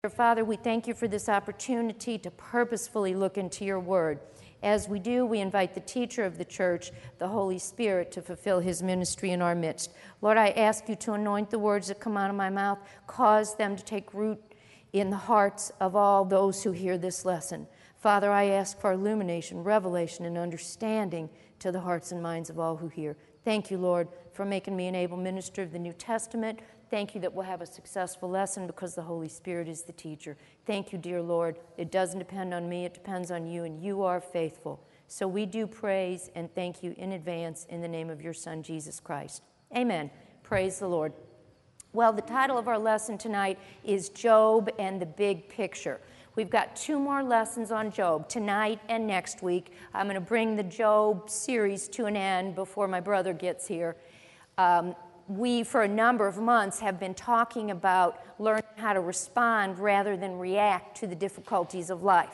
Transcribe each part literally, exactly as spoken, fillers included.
Father, we thank you for this opportunity to purposefully look into your word. As we do, we invite the teacher of the church, the Holy Spirit, to fulfill his ministry in our midst. Lord, I ask you to anoint the words that come out of my mouth, cause them to take root in the hearts of all those who hear this lesson. Father, I ask for illumination, revelation, and understanding to the hearts and minds of all who hear. Thank you, Lord, for making me an able minister of the New Testament. Thank you that we'll have a successful lesson because the Holy Spirit is the teacher. Thank you, dear Lord. It doesn't depend on me, it depends on you, and you are faithful. So we do praise and thank you in advance in the name of your Son, Jesus Christ. Amen. Praise the Lord. Well, the title of our lesson tonight is Job and the Big Picture. We've got two more lessons on Job, tonight and next week. I'm going to bring the Job series to an end before my brother gets here. Um, we, for a number of months, have been talking about learning how to respond rather than react to the difficulties of life.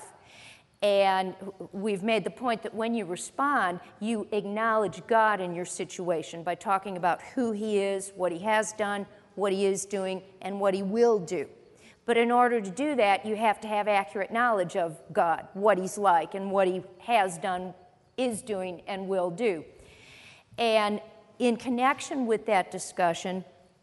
And we've made the point that when you respond, you acknowledge God in your situation by talking about who he is, what he has done, what he is doing, and what he will do. But in order to do that, you have to have accurate knowledge of God, what he's like, and what he has done, is doing, and will do. And in connection with that discussion,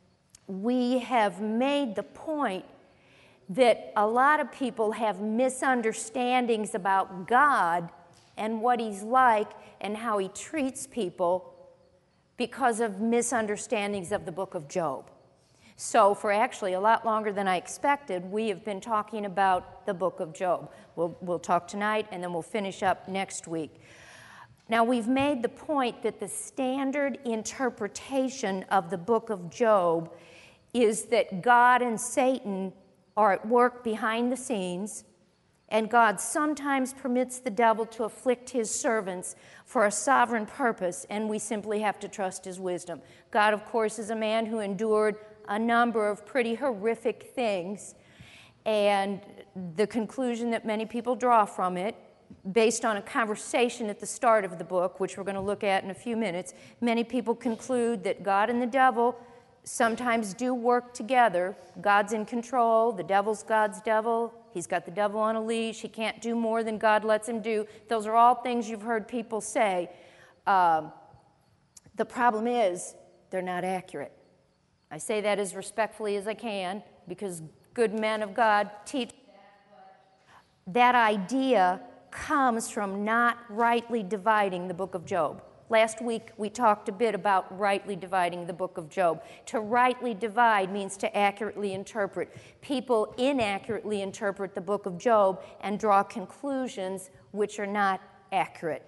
we have made the point that a lot of people have misunderstandings about God and what he's like and how he treats people because of misunderstandings of the book of Job. So for actually a lot longer than I expected, we have been talking about the book of Job. We'll, we'll talk tonight, and then we'll finish up next week. Now, we've made the point that the standard interpretation of the book of Job is that God and Satan are at work behind the scenes, and God sometimes permits the devil to afflict his servants for a sovereign purpose, and we simply have to trust his wisdom. God, of course, is a man who endured a number of pretty horrific things, and the conclusion that many people draw from it, based on a conversation at the start of the book, which we're going to look at in a few minutes, many people conclude that God and the devil sometimes do work together. God's in control, the devil's God's devil, he's got the devil on a leash, he can't do more than God lets him do. Those are all things you've heard people say. Um, the problem is, they're not accurate. I say that as respectfully as I can, because good men of God teach that. That idea comes from not rightly dividing the book of Job. Last week we talked a bit about rightly dividing the book of Job. To rightly divide means to accurately interpret. People inaccurately interpret the book of Job and draw conclusions which are not accurate.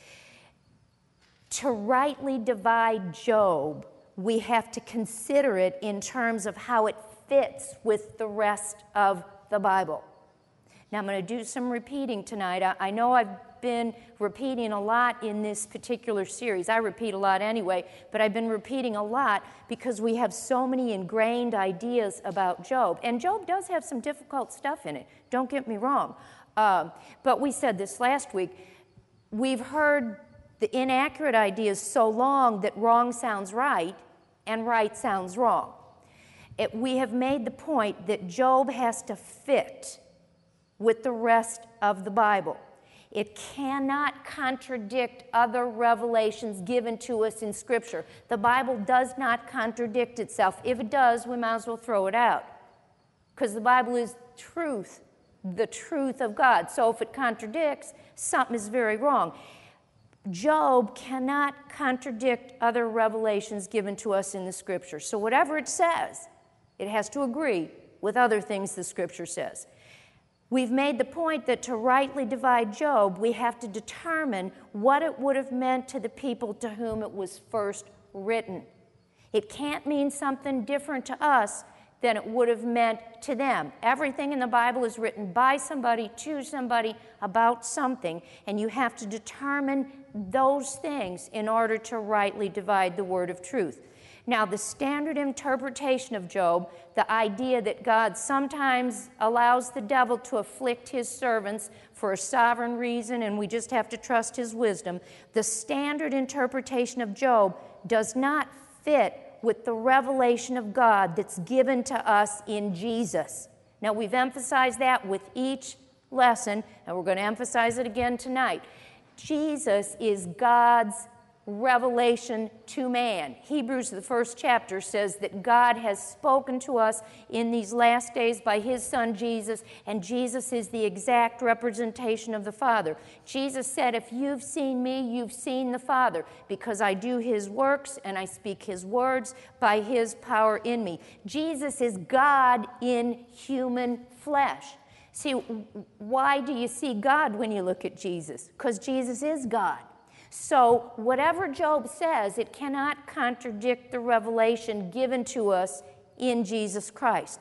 To rightly divide Job, we have to consider it in terms of how it fits with the rest of the Bible. Now, I'm going to do some repeating tonight. I, I know I've been repeating a lot in this particular series. I repeat a lot anyway, but I've been repeating a lot because we have so many ingrained ideas about Job. And Job does have some difficult stuff in it, don't get me wrong. Um, but we said this last week. We've heard the inaccurate ideas so long that wrong sounds right and right sounds wrong. It, we have made the point that Job has to fit with the rest of the Bible. It cannot contradict other revelations given to us in Scripture. The Bible does not contradict itself. If it does, we might as well throw it out, because the Bible is truth, the truth of God. So if it contradicts, something is very wrong. Job cannot contradict other revelations given to us in the Scripture. So whatever it says, it has to agree with other things the Scripture says. We've made the point that to rightly divide Job, we have to determine what it would have meant to the people to whom it was first written. It can't mean something different to us than it would have meant to them. Everything in the Bible is written by somebody, to somebody, about something, and you have to determine those things in order to rightly divide the word of truth. Now, the standard interpretation of Job, the idea that God sometimes allows the devil to afflict his servants for a sovereign reason and we just have to trust his wisdom, the standard interpretation of Job does not fit with the revelation of God that's given to us in Jesus. Now, we've emphasized that with each lesson, and we're going to emphasize it again tonight. Jesus is God's revelation to man. Hebrews, the first chapter, says that God has spoken to us in these last days by his Son Jesus, and Jesus is the exact representation of the Father. Jesus said, if you've seen me, you've seen the Father, because I do his works and I speak his words by his power in me. Jesus is God in human flesh. See, why do you see God when you look at Jesus? Because Jesus is God. So whatever Job says, it cannot contradict the revelation given to us in Jesus Christ.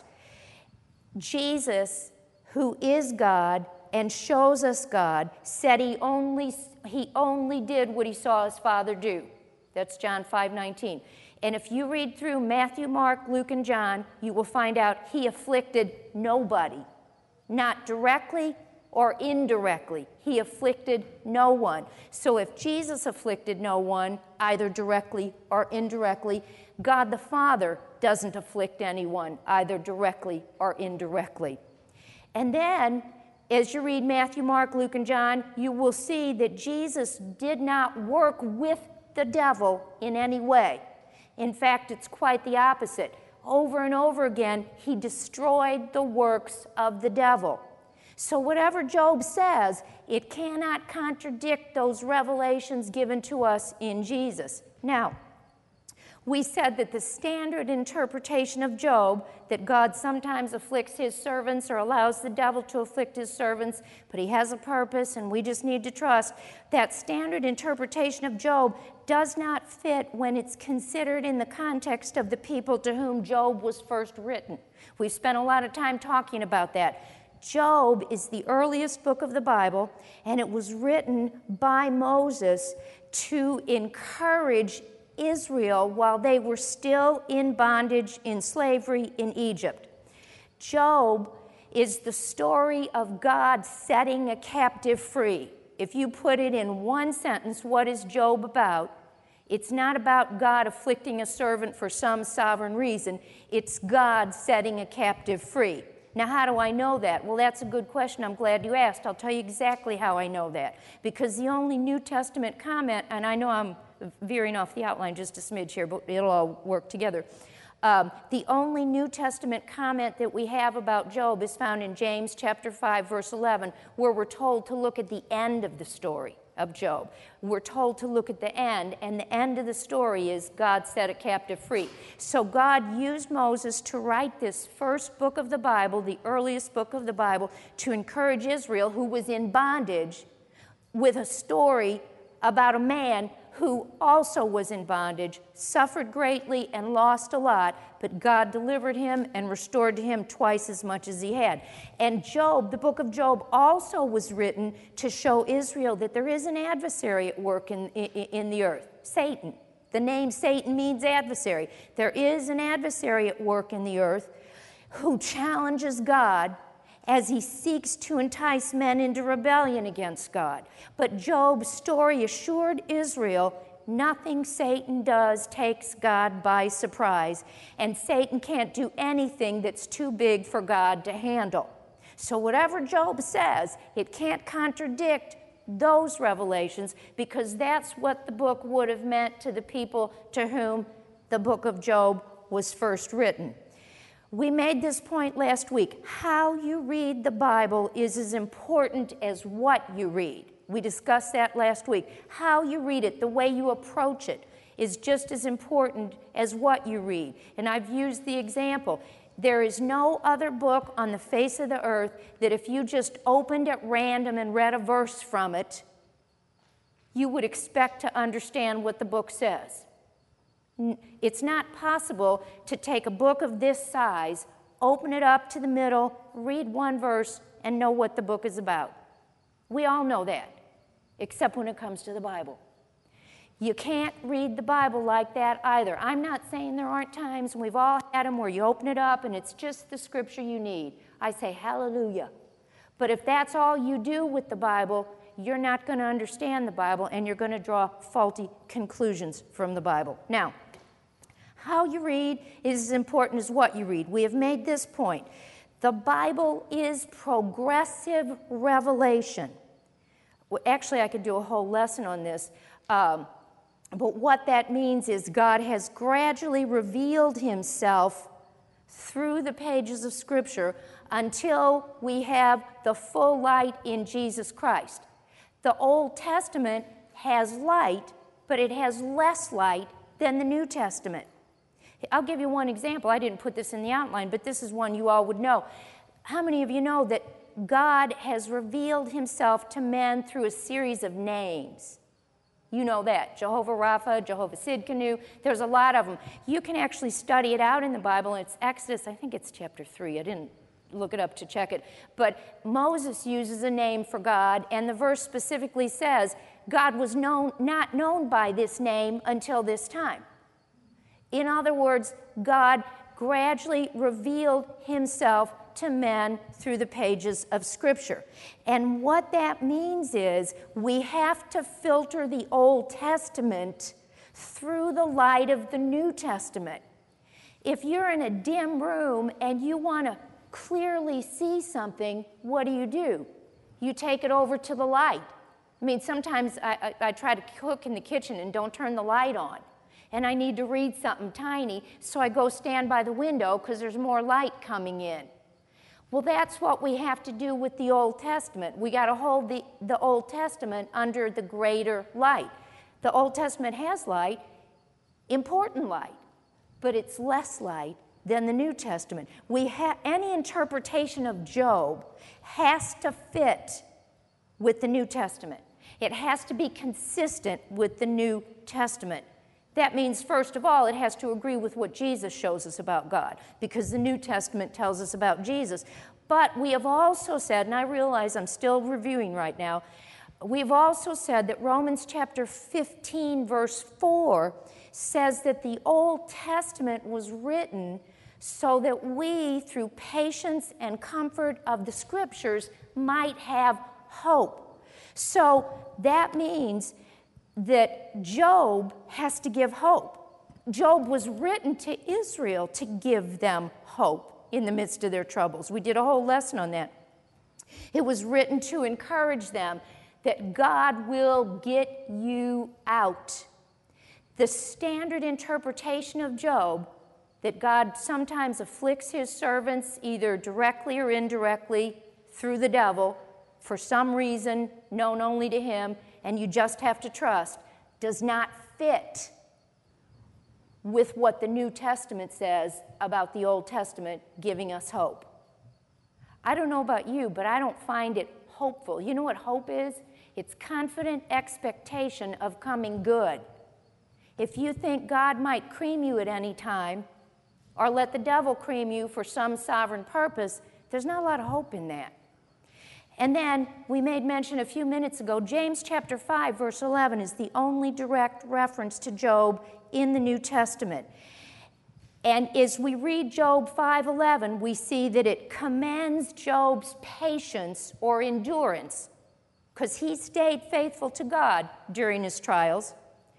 Jesus, who is God and shows us God, said he only, he only did what he saw his Father do. That's John five nineteen. And if you read through Matthew, Mark, Luke, and John, you will find out he afflicted nobody, not directly or indirectly. He afflicted no one. So if Jesus afflicted no one, either directly or indirectly, God the Father doesn't afflict anyone, either directly or indirectly. And then, as you read Matthew, Mark, Luke, and John, you will see that Jesus did not work with the devil in any way. In fact, it's quite the opposite. Over and over again, he destroyed the works of the devil. So whatever Job says, it cannot contradict those revelations given to us in Jesus. Now, we said that the standard interpretation of Job, that God sometimes afflicts his servants or allows the devil to afflict his servants, but he has a purpose and we just need to trust, that standard interpretation of Job does not fit when it's considered in the context of the people to whom Job was first written. We've spent a lot of time talking about that. Job is the earliest book of the Bible, and it was written by Moses to encourage Israel while they were still in bondage, in slavery in Egypt. Job is the story of God setting a captive free. If you put it in one sentence, what is Job about? It's not about God afflicting a servant for some sovereign reason. It's God setting a captive free. Now, how do I know that? Well, that's a good question. I'm glad you asked. I'll tell you exactly how I know that. Because the only New Testament comment, and I know I'm veering off the outline just a smidge here, but it'll all work together. Um, the only New Testament comment that we have about Job is found in James chapter five, verse eleven, where we're told to look at the end of the story of Job. We're told to look at the end, and the end of the story is God set a captive free. So God used Moses to write this first book of the Bible, the earliest book of the Bible, to encourage Israel, who was in bondage, with a story about a man who also was in bondage, suffered greatly and lost a lot, but God delivered him and restored to him twice as much as he had. And Job, the book of Job, also was written to show Israel that there is an adversary at work in, in, in the earth, Satan. The name Satan means adversary. There is an adversary at work in the earth who challenges God as he seeks to entice men into rebellion against God. But Job's story assured Israel nothing Satan does takes God by surprise, and Satan can't do anything that's too big for God to handle. So whatever Job says, it can't contradict those revelations, because that's what the book would have meant to the people to whom the book of Job was first written. We made this point last week. How you read the Bible is as important as what you read. We discussed that last week. How you read it, the way you approach it, is just as important as what you read. And I've used the example. There is no other book on the face of the earth that if you just opened at random and read a verse from it, you would expect to understand what the book says. It's not possible to take a book of this size, open it up to the middle, read one verse, and know what the book is about. We all know that, except when it comes to the Bible. You can't read the Bible like that either. I'm not saying there aren't times, and we've all had them, where you open it up and it's just the scripture you need. I say hallelujah. But if that's all you do with the Bible, you're not going to understand the Bible, and you're going to draw faulty conclusions from the Bible. Now, how you read is as important as what you read. We have made this point. The Bible is progressive revelation. Well, actually, I could do a whole lesson on this. Um, but what that means is God has gradually revealed himself through the pages of Scripture until we have the full light in Jesus Christ. The Old Testament has light, but it has less light than the New Testament. I'll give you one example. I didn't put this in the outline, but this is one you all would know. How many of you know that God has revealed himself to men through a series of names? You know that. Jehovah Rapha, Jehovah Sidkenu. There's a lot of them. You can actually study it out in the Bible. It's Exodus, I think it's chapter three. I didn't look it up to check it. But Moses uses a name for God, and the verse specifically says God was known, not known by this name until this time. In other words, God gradually revealed himself to men through the pages of Scripture. And what that means is we have to filter the Old Testament through the light of the New Testament. If you're in a dim room and you want to clearly see something, what do you do? You take it over to the light. I mean, sometimes I, I, I try to cook in the kitchen and don't turn the light on. And I need to read something tiny, so I go stand by the window because there's more light coming in. Well, that's what we have to do with the Old Testament. We got to hold the, the Old Testament under the greater light. The Old Testament has light, important light, but it's less light than the New Testament. We ha- any interpretation of Job has to fit with the New Testament. It has to be consistent with the New Testament. That means, first of all, it has to agree with what Jesus shows us about God, because the New Testament tells us about Jesus. But we have also said, and I realize I'm still reviewing right now, we've also said that Romans chapter fifteen, verse four, says that the Old Testament was written so that we, through patience and comfort of the Scriptures, might have hope. So that means that Job has to give hope. Job was written to Israel to give them hope in the midst of their troubles. We did a whole lesson on that. It was written to encourage them that God will get you out. The standard interpretation of Job, that God sometimes afflicts his servants either directly or indirectly through the devil for some reason known only to him, and you just have to trust, does not fit with what the New Testament says about the Old Testament giving us hope. I don't know about you, but I don't find it hopeful. You know what hope is? It's confident expectation of coming good. If you think God might cream you at any time, or let the devil cream you for some sovereign purpose, there's not a lot of hope in that. And then we made mention a few minutes ago, James chapter five, verse eleven is the only direct reference to Job in the New Testament. And as we read Job five eleven, we see that it commends Job's patience or endurance, because he stayed faithful to God during his trials.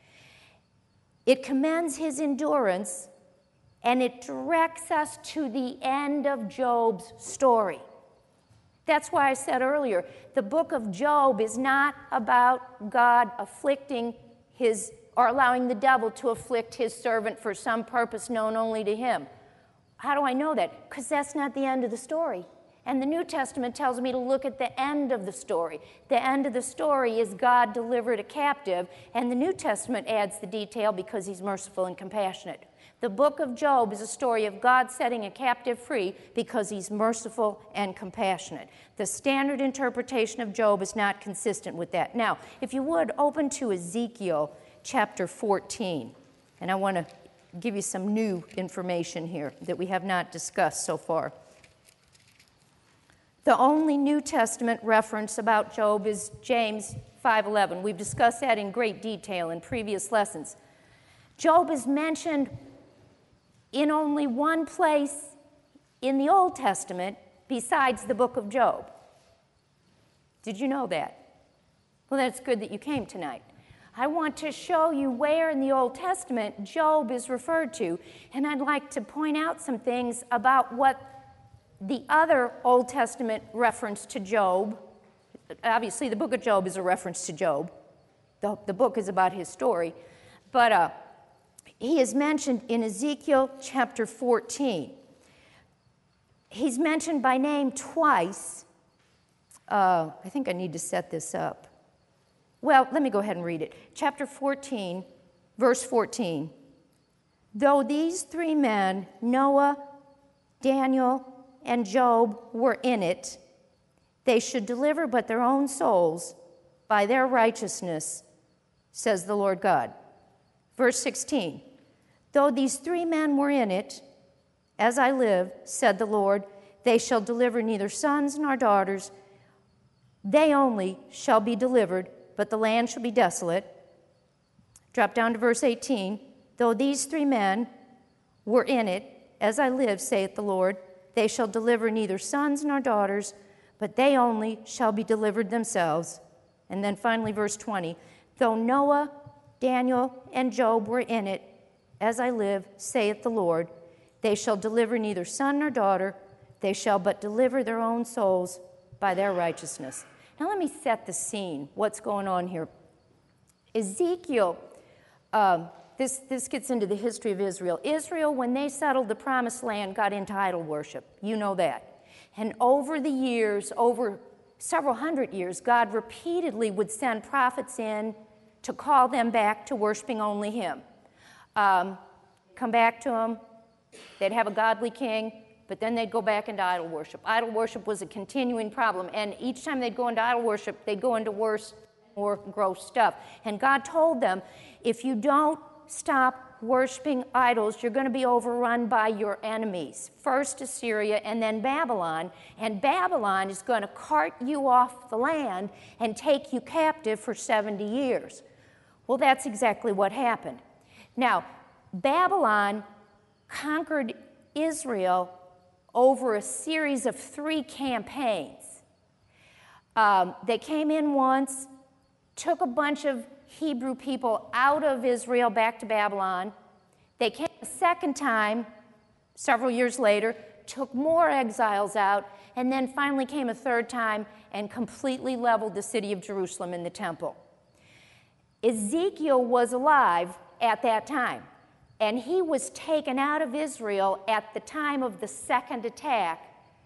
It commends his endurance, and it directs us to the end of Job's story. That's why I said earlier, the book of Job is not about God afflicting his, or allowing the devil to afflict his servant for some purpose known only to him. How do I know that? Because that's not the end of the story. And the New Testament tells me to look at the end of the story. The end of the story is God delivered a captive, and the New Testament adds the detail because he's merciful and compassionate. The book of Job is a story of God setting a captive free because he's merciful and compassionate. The standard interpretation of Job is not consistent with that. Now, if you would, open to Ezekiel chapter fourteen. And I want to give you some new information here that we have not discussed so far. The only New Testament reference about Job is James five eleven. We've discussed that in great detail in previous lessons. Job is mentioned in only one place in the Old Testament besides the book of Job. Did you know that? Well, that's good that you came tonight. I want to show you where in the Old Testament Job is referred to, and I'd like to point out some things about what the other Old Testament reference to Job, obviously the book of Job is a reference to Job. The, the book is about his story. But uh, he is mentioned in Ezekiel chapter fourteen. He's mentioned by name twice. Uh, I think I need to set this up. Well, let me go ahead and read it. Chapter fourteen, verse fourteen. Though these three men, Noah, Daniel, and Job, were in it, they should deliver but their own souls by their righteousness, says the Lord God. Verse sixteen. Though these three men were in it, as I live, said the Lord, they shall deliver neither sons nor daughters. They only shall be delivered, but the land shall be desolate. Drop down to verse eighteen. Though these three men were in it, as I live, saith the Lord, they shall deliver neither sons nor daughters, but they only shall be delivered themselves. And then finally, verse twenty. Though Noah, Daniel, and Job were in it, as I live, saith the Lord, they shall deliver neither son nor daughter, they shall but deliver their own souls by their righteousness. Now let me set the scene, what's going on here. Ezekiel, um, this, this gets into the history of Israel. Israel, when they settled the promised land, got into idol worship. You know that. And over the years, over several hundred years, God repeatedly would send prophets in to call them back to worshiping only Him. Um, come back to Him. They'd have a godly king, but then they'd go back into idol worship. Idol worship was a continuing problem, and each time they'd go into idol worship, they'd go into worse, more gross stuff. And God told them, if you don't stop worshiping idols, you're going to be overrun by your enemies. First Assyria and then Babylon, and Babylon is going to cart you off the land and take you captive for seventy years. Well, that's exactly what happened. Now, Babylon conquered Israel over a series of three campaigns. Um, they came in once, took a bunch of Hebrew people out of Israel back to Babylon. They came a second time, several years later, took more exiles out, and then finally came a third time and completely leveled the city of Jerusalem and the temple. Ezekiel was alive at that time, and he was taken out of Israel at the time of the second attack,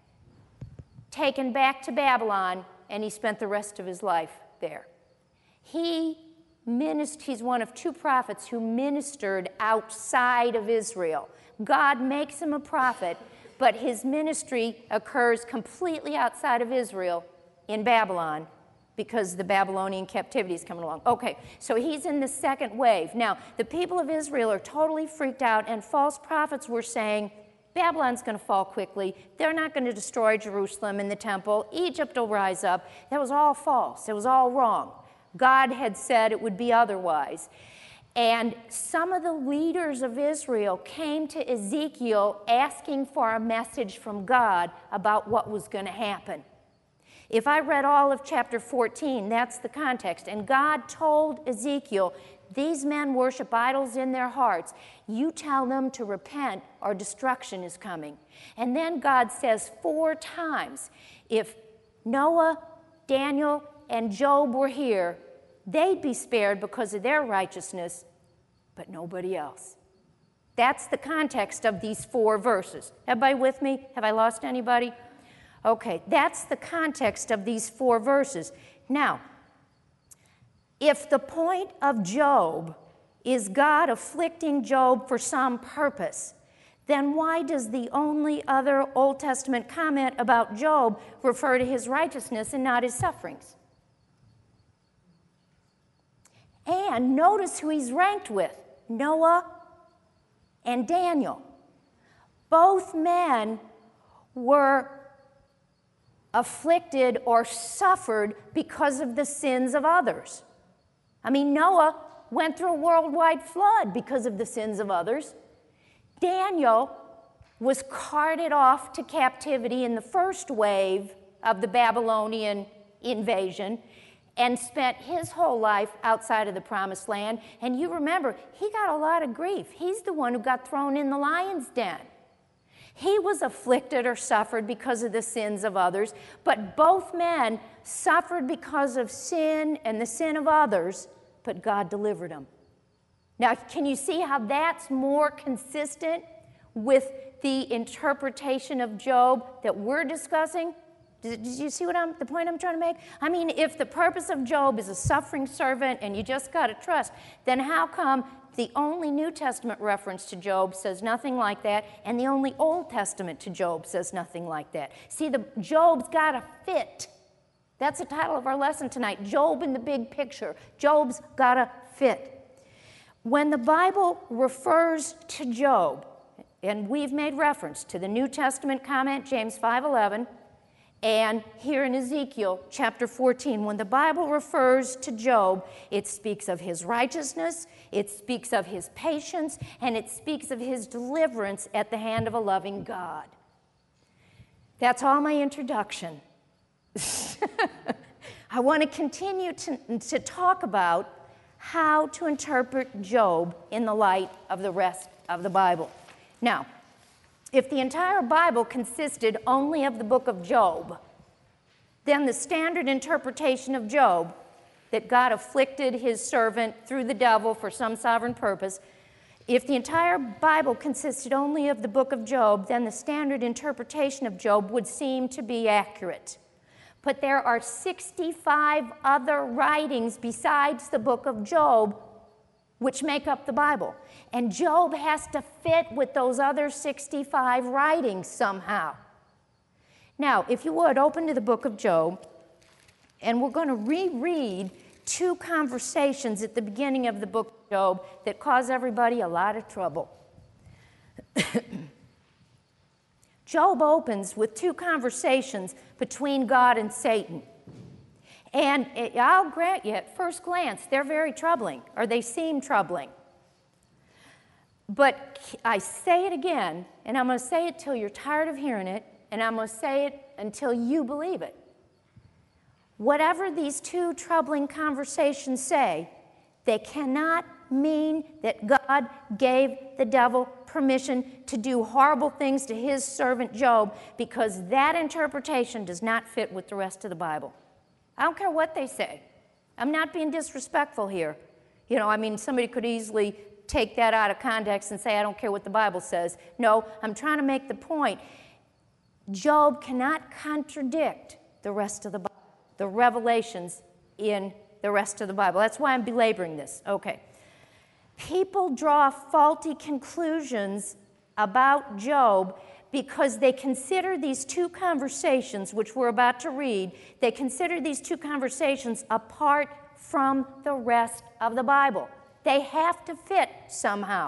taken back to Babylon, and he spent the rest of his life there. He ministered, he's one of two prophets who ministered outside of Israel. God makes him a prophet, but his ministry occurs completely outside of Israel in Babylon because the Babylonian captivity is coming along. Okay, so he's in the second wave. Now, the people of Israel are totally freaked out, and false prophets were saying, Babylon's going to fall quickly. They're not going to destroy Jerusalem and the temple. Egypt will rise up. That was all false. It was all wrong. God had said it would be otherwise. And some of the leaders of Israel came to Ezekiel asking for a message from God about what was going to happen. If I read all of chapter fourteen, that's the context. And God told Ezekiel, these men worship idols in their hearts. You tell them to repent or destruction is coming. And then God says four times, if Noah, Daniel, and Job were here, they'd be spared because of their righteousness, but nobody else. That's the context of these four verses. Everybody with me? Have I lost anybody? Okay, that's the context of these four verses. Now, if the point of Job is God afflicting Job for some purpose, then why does the only other Old Testament comment about Job refer to his righteousness and not his sufferings? And notice who he's ranked with, Noah and Daniel. Both men were afflicted or suffered because of the sins of others. I mean, Noah went through a worldwide flood because of the sins of others. Daniel was carted off to captivity in the first wave of the Babylonian invasion and spent his whole life outside of the promised land. And you remember, he got a lot of grief. He's the one who got thrown in the lion's den. He was afflicted or suffered because of the sins of others, but both men suffered because of sin and the sin of others, but God delivered them. Now, can you see how that's more consistent with the interpretation of Job that we're discussing? Did, did you see what I'm, the point I'm trying to make? I mean, if the purpose of Job is a suffering servant and you just got to trust, then how come the only New Testament reference to Job says nothing like that, and the only Old Testament to Job says nothing like that? See, the Job's got to fit. That's the title of our lesson tonight, Job in the big picture. Job's got to fit. When the Bible refers to Job, and we've made reference to the New Testament comment, James five eleven, and here in Ezekiel chapter fourteen, when the Bible refers to Job, it speaks of his righteousness, it speaks of his patience, and it speaks of his deliverance at the hand of a loving God. That's all my introduction. I want to continue to, to talk about how to interpret Job in the light of the rest of the Bible. Now, if the entire Bible consisted only of the book of Job, then the standard interpretation of Job, that God afflicted his servant through the devil for some sovereign purpose, if the entire Bible consisted only of the book of Job, then the standard interpretation of Job would seem to be accurate. But there are sixty-five other writings besides the book of Job which make up the Bible. And Job has to fit with those other sixty-five writings somehow. Now, if you would, open to the book of Job, and we're going to reread two conversations at the beginning of the book of Job that cause everybody a lot of trouble. Job opens with two conversations between God and Satan. And it, I'll grant you, at first glance, they're very troubling, or they seem troubling. But I say it again, and I'm going to say it till you're tired of hearing it, and I'm going to say it until you believe it. Whatever these two troubling conversations say, they cannot mean that God gave the devil permission to do horrible things to his servant Job, because that interpretation does not fit with the rest of the Bible. I don't care what they say. I'm not being disrespectful here. You know, I mean, somebody could easily take that out of context and say, I don't care what the Bible says. No, I'm trying to make the point. Job cannot contradict the rest of the Bible, the revelations in the rest of the Bible. That's why I'm belaboring this. Okay. People draw faulty conclusions about Job because they consider these two conversations, which we're about to read, they consider these two conversations apart from the rest of the Bible. They have to fit somehow.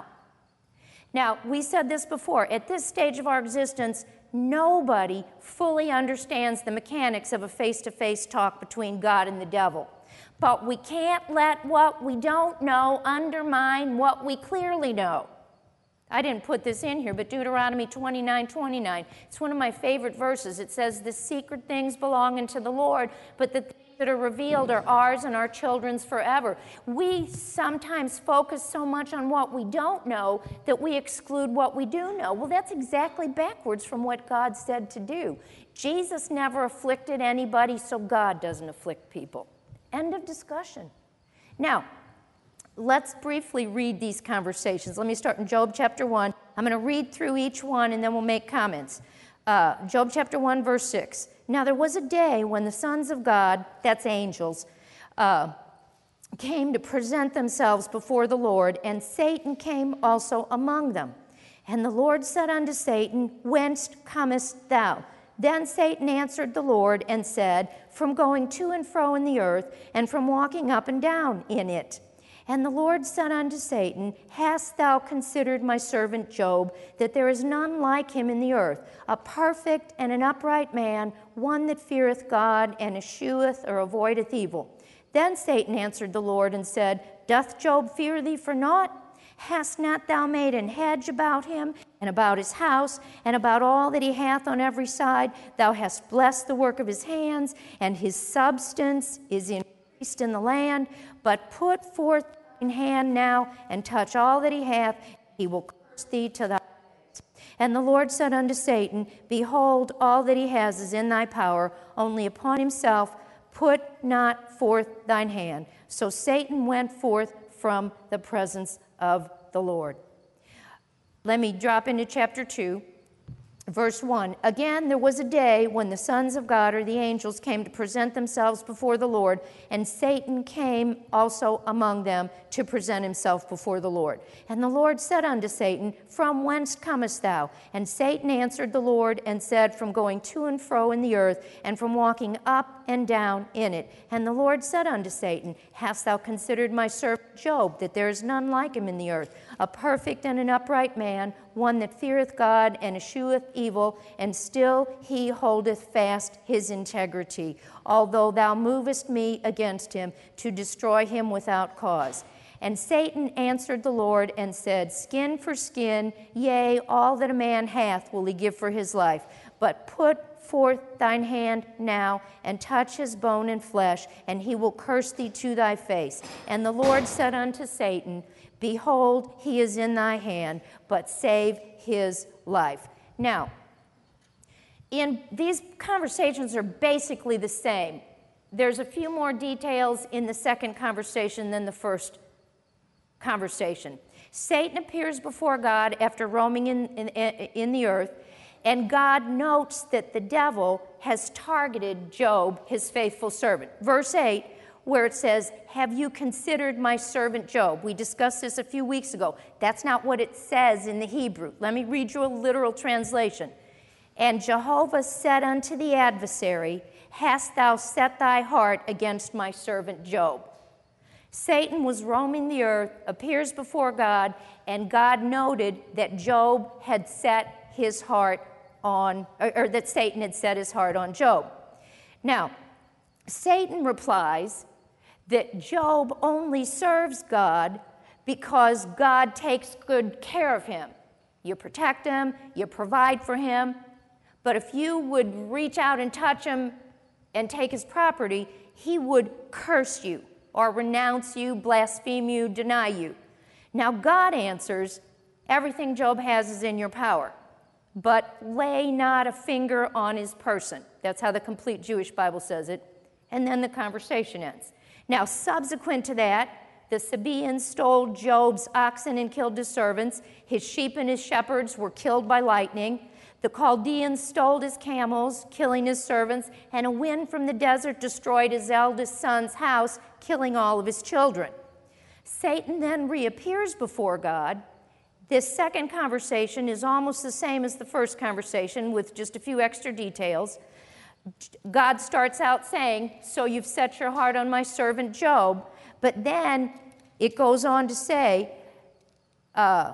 Now, we said this before. At this stage of our existence, nobody fully understands the mechanics of a face-to-face talk between God and the devil. But we can't let what we don't know undermine what we clearly know. I didn't put this in here, but Deuteronomy twenty-nine twenty-nine, it's one of my favorite verses. It says, the secret things belong unto the Lord, but the things that are revealed are ours and our children's forever. We sometimes focus so much on what we don't know that we exclude what we do know. Well, that's exactly backwards from what God said to do. Jesus never afflicted anybody, so God doesn't afflict people. End of discussion. Now, let's briefly read these conversations. Let me start in Job chapter one. I'm going to read through each one, and then we'll make comments. Uh, Job chapter one, verse six. Now there was a day when the sons of God, that's angels, uh, came to present themselves before the Lord, and Satan came also among them. And the Lord said unto Satan, Whence comest thou? Then Satan answered the Lord and said, From going to and fro in the earth, and from walking up and down in it. And the Lord said unto Satan, Hast thou considered my servant Job, that there is none like him in the earth, a perfect and an upright man, one that feareth God, and escheweth or avoideth evil? Then Satan answered the Lord and said, Doth Job fear thee for naught? Hast not thou made an hedge about him, and about his house, and about all that he hath on every side? Thou hast blessed the work of his hands, and his substance is increased in the land. But put forth thine hand now, and touch all that he hath, he will curse thee to thy face. And the Lord said unto Satan, Behold, all that he has is in thy power, only upon himself put not forth thine hand. So Satan went forth from the presence of the Lord. Let me drop into chapter two. Verse one, Again there was a day when the sons of God, or the angels, came to present themselves before the Lord, and Satan came also among them to present himself before the Lord. And the Lord said unto Satan, From whence comest thou? And Satan answered the Lord and said, From going to and fro in the earth, and from walking up and down in it. And the Lord said unto Satan, Hast thou considered my servant Job, that there is none like him in the earth, a perfect and an upright man, one that feareth God and escheweth evil, and still he holdeth fast his integrity, although thou movest me against him to destroy him without cause. And Satan answered the Lord and said, Skin for skin, yea, all that a man hath will he give for his life. But put forth thine hand now, and touch his bone and flesh, and he will curse thee to thy face. And the Lord said unto Satan, Behold, he is in thy hand, but save his life. Now, in these conversations are basically the same. There's a few more details in the second conversation than the first conversation. Satan appears before God after roaming in, in, in the earth, and God notes that the devil has targeted Job, his faithful servant. Verse eight, where it says, Have you considered my servant Job? We discussed this a few weeks ago. That's not what it says in the Hebrew. Let me read you a literal translation. And Jehovah said unto the adversary, Hast thou set thy heart against my servant Job? Satan was roaming the earth, appears before God, and God noted that Job had set his heart on, or, or that Satan had set his heart on Job. Now, Satan replies that Job only serves God because God takes good care of him. You protect him, you provide for him, but if you would reach out and touch him and take his property, he would curse you or renounce you, blaspheme you, deny you. Now God answers, everything Job has is in your power, but lay not a finger on his person. That's how the complete Jewish Bible says it. And then the conversation ends. Now, subsequent to that, the Sabaeans stole Job's oxen and killed his servants. His sheep and his shepherds were killed by lightning. The Chaldeans stole his camels, killing his servants, and a wind from the desert destroyed his eldest son's house, killing all of his children. Satan then reappears before God. This second conversation is almost the same as the first conversation with just a few extra details. God starts out saying, So you've set your heart on my servant Job, but then it goes on to say, uh,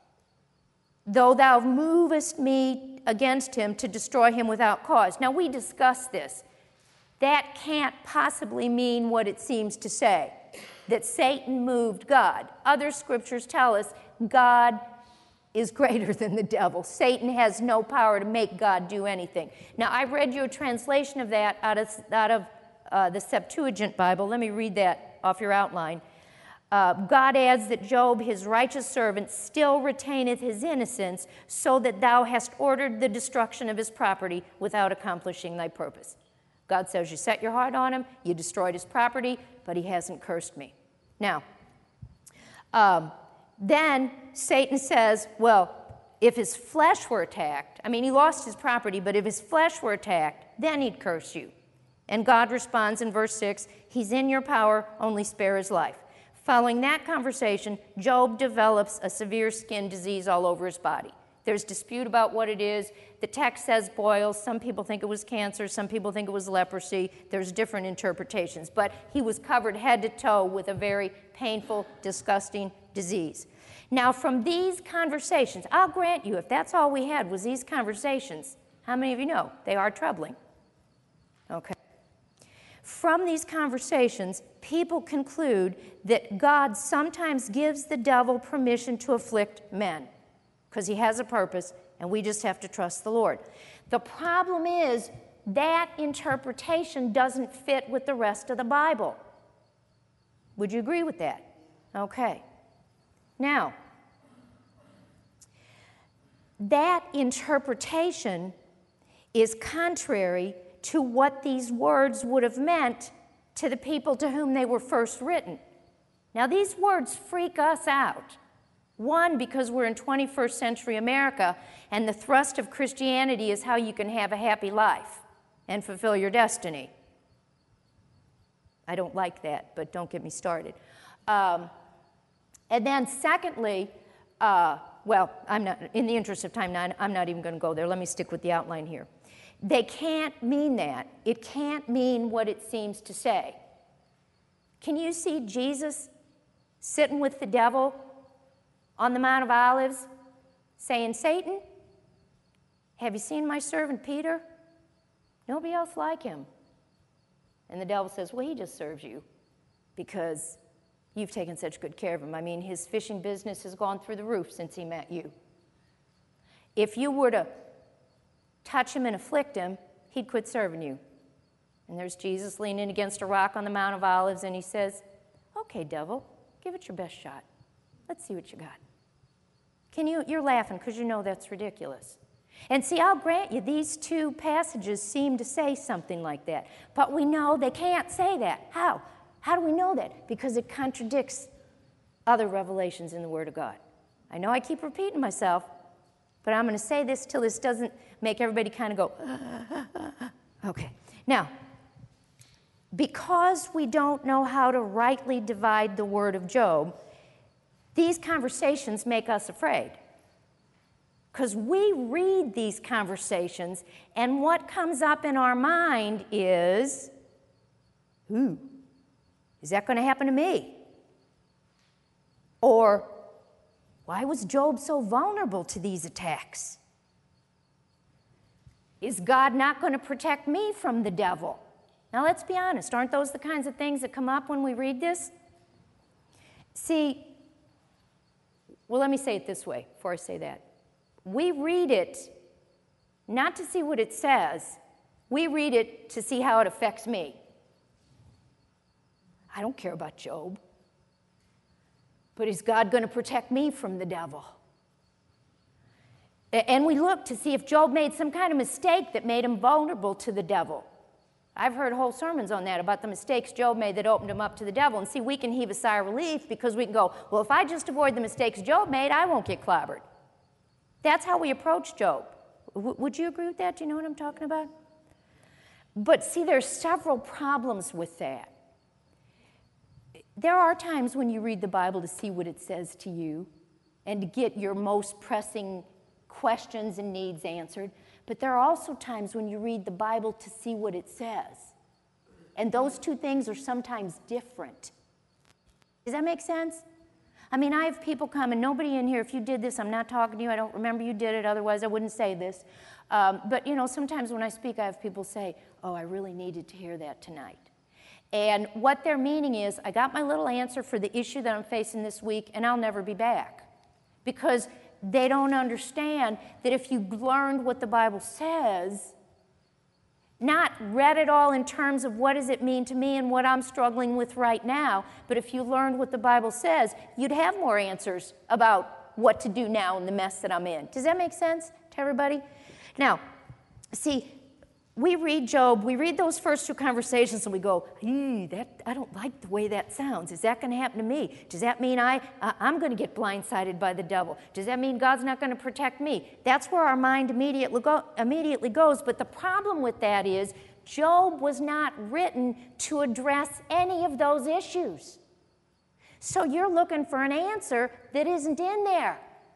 Though thou movest me against him to destroy him without cause. Now, we discussed this. That can't possibly mean what it seems to say, that Satan moved God. Other scriptures tell us God is greater than the devil. Satan has no power to make God do anything. Now, I read you a translation of that out of, out of uh, the Septuagint Bible. Let me read that off your outline. Uh, God adds that Job, his righteous servant, still retaineth his innocence, so that thou hast ordered the destruction of his property without accomplishing thy purpose. God says, you set your heart on him, you destroyed his property, but he hasn't cursed me. Now, um, then Satan says, well, if his flesh were attacked, I mean, he lost his property, but if his flesh were attacked, then he'd curse you. And God responds in verse six, he's in your power, only spare his life. Following that conversation, Job develops a severe skin disease all over his body. There's dispute about what it is. The text says boils. Some people think it was cancer. Some people think it was leprosy. There's different interpretations. But he was covered head to toe with a very painful, disgusting disease. Now, from these conversations, I'll grant you, if that's all we had was these conversations, how many of you know they are troubling? Okay. From these conversations, people conclude that God sometimes gives the devil permission to afflict men because he has a purpose, and we just have to trust the Lord. The problem is that interpretation doesn't fit with the rest of the Bible. Would you agree with that? Okay. Now, that interpretation is contrary to what these words would have meant to the people to whom they were first written. Now, these words freak us out. One, because we're in twenty-first century America, and the thrust of Christianity is how you can have a happy life and fulfill your destiny. I don't like that, but don't get me started. Um, and then secondly, uh, well, I'm not, in the interest of time, I'm not even going to go there. Let me stick with the outline here. They can't mean that. It can't mean what it seems to say. Can you see Jesus sitting with the devil on the Mount of Olives saying, Satan, have you seen my servant Peter? Nobody else like him. And the devil says, well, he just serves you because you've taken such good care of him. I mean, his fishing business has gone through the roof since he met you. If you were to touch him and afflict him, he'd quit serving you. And there's Jesus leaning against a rock on the Mount of Olives, and he says, okay, devil, give it your best shot. Let's see what you got. Can you, you're laughing because you know that's ridiculous. And see, I'll grant you, these two passages seem to say something like that. But we know they can't say that. How? How do we know that? Because it contradicts other revelations in the Word of God. I know I keep repeating myself, but I'm going to say this till this doesn't make everybody kind of go, okay. Now, because we don't know how to rightly divide the word of Job, these conversations make us afraid. Because we read these conversations, and what comes up in our mind is, ooh, is that going to happen to me? Or, why was Job so vulnerable to these attacks? Is God not going to protect me from the devil? Now, let's be honest. Aren't those the kinds of things that come up when we read this? See, well, let me say it this way before I say that. We read it not to see what it says. We read it to see how it affects me. I don't care about Job. But is God going to protect me from the devil? And we look to see if Job made some kind of mistake that made him vulnerable to the devil. I've heard whole sermons on that, about the mistakes Job made that opened him up to the devil. And see, we can heave a sigh of relief because we can go, well, if I just avoid the mistakes Job made, I won't get clobbered. That's how we approach Job. W- would you agree with that? Do you know what I'm talking about? But see, there's several problems with that. There are times when you read the Bible to see what it says to you and to get your most pressing questions and needs answered. But there are also times when you read the Bible to see what it says. And those two things are sometimes different. Does that make sense? I mean, I have people come, and nobody in here, if you did this, I'm not talking to you, I don't remember you did it, otherwise I wouldn't say this. Um, but, you know, sometimes when I speak, I have people say, oh, I really needed to hear that tonight. And what they're meaning is, I got my little answer for the issue that I'm facing this week, and I'll never be back. Because they don't understand that if you learned what the Bible says, not read it all in terms of what does it mean to me and what I'm struggling with right now, but if you learned what the Bible says, you'd have more answers about what to do now in the mess that I'm in. Does that make sense to everybody? Now, see, we read Job, we read those first two conversations and we go, ew, that, I don't like the way that sounds. Is that going to happen to me? Does that mean I, uh, I'm going to get blindsided by the devil? Does that mean God's not going to protect me? That's where our mind immediately, go, immediately goes. But the problem with that is Job was not written to address any of those issues. So you're looking for an answer that isn't in there.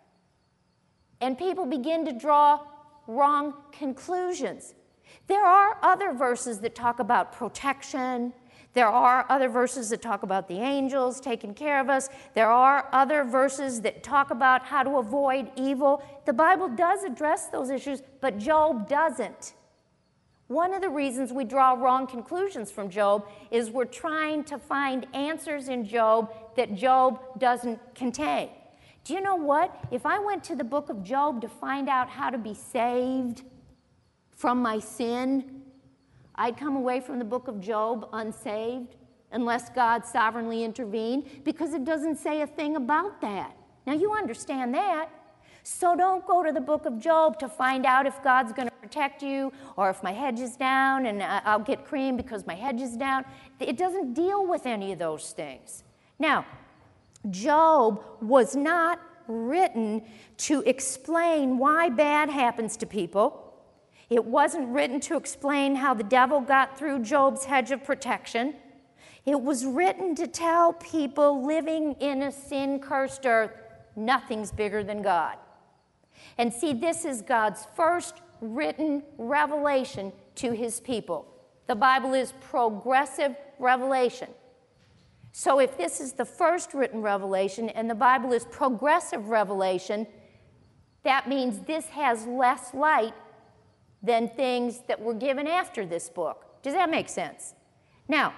And people begin to draw wrong conclusions. There are other verses that talk about protection. There are other verses that talk about the angels taking care of us. There are other verses that talk about how to avoid evil. The Bible does address those issues, but Job doesn't. One of the reasons we draw wrong conclusions from Job is we're trying to find answers in Job that Job doesn't contain. Do you know what? If I went to the book of Job to find out how to be saved from my sin, I'd come away from the book of Job unsaved unless God sovereignly intervened, because it doesn't say a thing about that. Now, you understand that. So don't go to the book of Job to find out if God's going to protect you or if my hedge is down and I'll get cream because my hedge is down. It doesn't deal with any of those things. Now, Job was not written to explain why bad happens to people. It wasn't written to explain how the devil got through Job's hedge of protection. It was written to tell people living in a sin-cursed earth, nothing's bigger than God. And see, this is God's first written revelation to his people. The Bible is progressive revelation. So if this is the first written revelation and the Bible is progressive revelation, that means this has less light than things that were given after this book. Does that make sense? Now,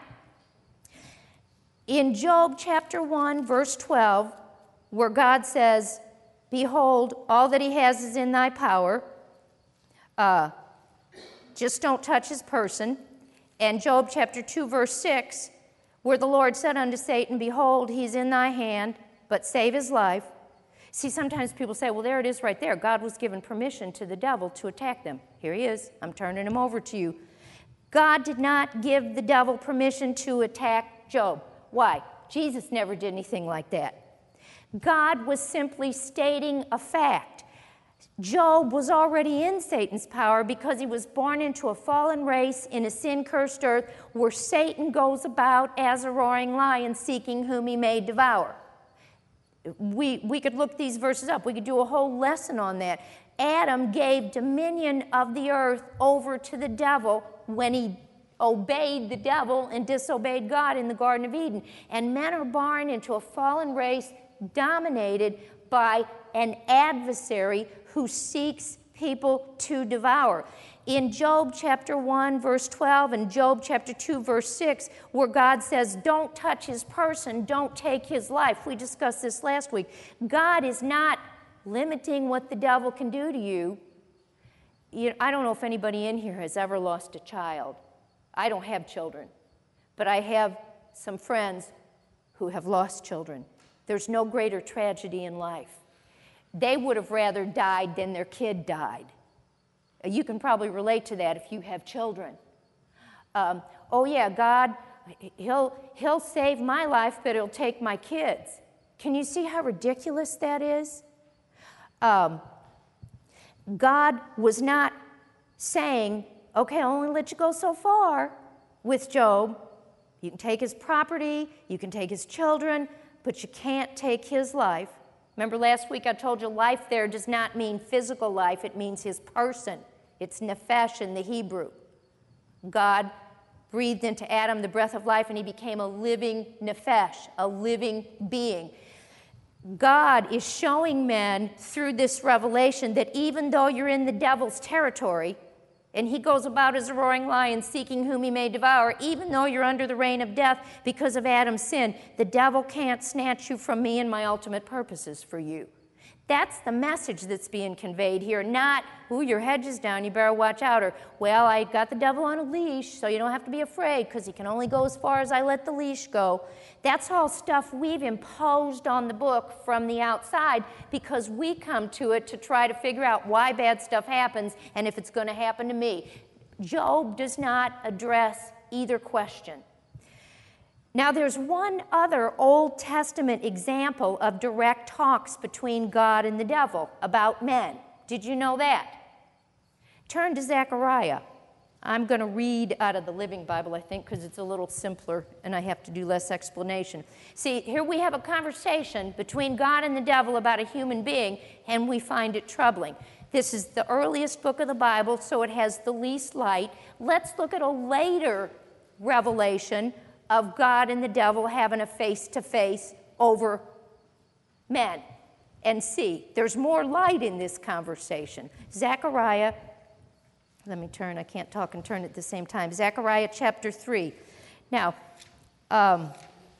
in Job chapter one, verse twelve, where God says, "Behold, all that he has is in thy power," uh, just don't touch his person. And Job chapter two, verse six, where the Lord said unto Satan, "Behold, he's in thy hand, but save his life." See, sometimes people say, well, there it is right there. God was given permission to the devil to attack them. Here he is. I'm turning him over to you. God did not give the devil permission to attack Job. Why? Jesus never did anything like that. God was simply stating a fact. Job was already in Satan's power because he was born into a fallen race in a sin-cursed earth where Satan goes about as a roaring lion seeking whom he may devour. We, we could look these verses up. We could do a whole lesson on that. Adam gave dominion of the earth over to the devil when he obeyed the devil and disobeyed God in the Garden of Eden. And men are born into a fallen race dominated by an adversary who seeks people to devour. In Job chapter one, verse twelve, and Job chapter two, verse six, where God says, don't touch his person, don't take his life. We discussed this last week. God is not limiting what the devil can do to you. You know, I don't know if anybody in here has ever lost a child. I don't have children, but I have some friends who have lost children. There's no greater tragedy in life. They would have rather died than their kid died. You can probably relate to that if you have children. Um, oh yeah, God, he'll, he'll save my life, but he'll take my kids. Can you see how ridiculous that is? Um, God was not saying, okay, I'll only let you go so far with Job. You can take his property, you can take his children, but you can't take his life. Remember last week I told you life there does not mean physical life, it means his person. It's nephesh in the Hebrew. God breathed into Adam the breath of life and he became a living nephesh, a living being. God is showing men through this revelation that even though you're in the devil's territory, and he goes about as a roaring lion seeking whom he may devour, even though you're under the reign of death because of Adam's sin, the devil can't snatch you from me and my ultimate purposes for you. That's the message that's being conveyed here, not, ooh, your hedge is down, you better watch out, or, well, I got the devil on a leash, so you don't have to be afraid because he can only go as far as I let the leash go. That's all stuff we've imposed on the book from the outside because we come to it to try to figure out why bad stuff happens and if it's going to happen to me. Job does not address either question. Now, there's one other Old Testament example of direct talks between God and the devil about men. Did you know that? Turn to Zechariah. I'm going to read out of the Living Bible, I think, because it's a little simpler and I have to do less explanation. See, here we have a conversation between God and the devil about a human being, and we find it troubling. This is the earliest book of the Bible, so it has the least light. Let's look at a later revelation of God and the devil having a face-to-face over men and see. There's more light in this conversation. Zechariah, let me turn, I can't talk and turn at the same time. Zechariah chapter three. Now, um,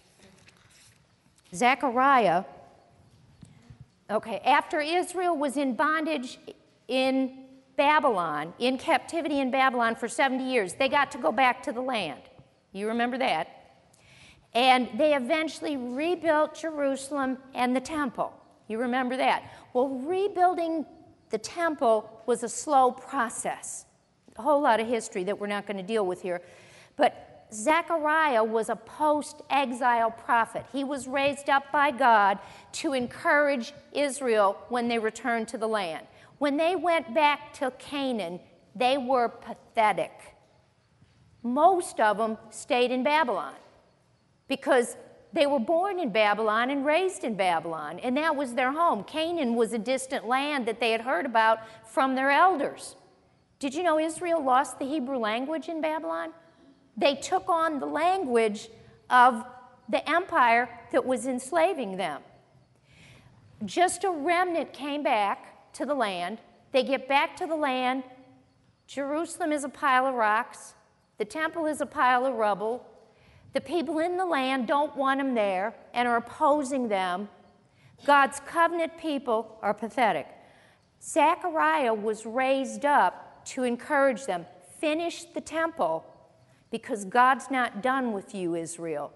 Zechariah, okay, after Israel was in bondage in Babylon, in captivity in Babylon for seventy years, they got to go back to the land. You remember that? And they eventually rebuilt Jerusalem and the temple. You remember that? Well, rebuilding the temple was a slow process. A whole lot of history that we're not going to deal with here. But Zechariah was a post-exile prophet. He was raised up by God to encourage Israel when they returned to the land. When they went back to Canaan, they were pathetic. Most of them stayed in Babylon because they were born in Babylon and raised in Babylon, and that was their home. Canaan was a distant land that they had heard about from their elders. Did you know Israel lost the Hebrew language in Babylon? They took on the language of the empire that was enslaving them. Just a remnant came back to the land. They get back to the land. Jerusalem is a pile of rocks. The temple is a pile of rubble. The people in the land don't want them there and are opposing them. God's covenant people are pathetic. Zechariah was raised up to encourage them. Finish the temple because God's not done with you, Israel.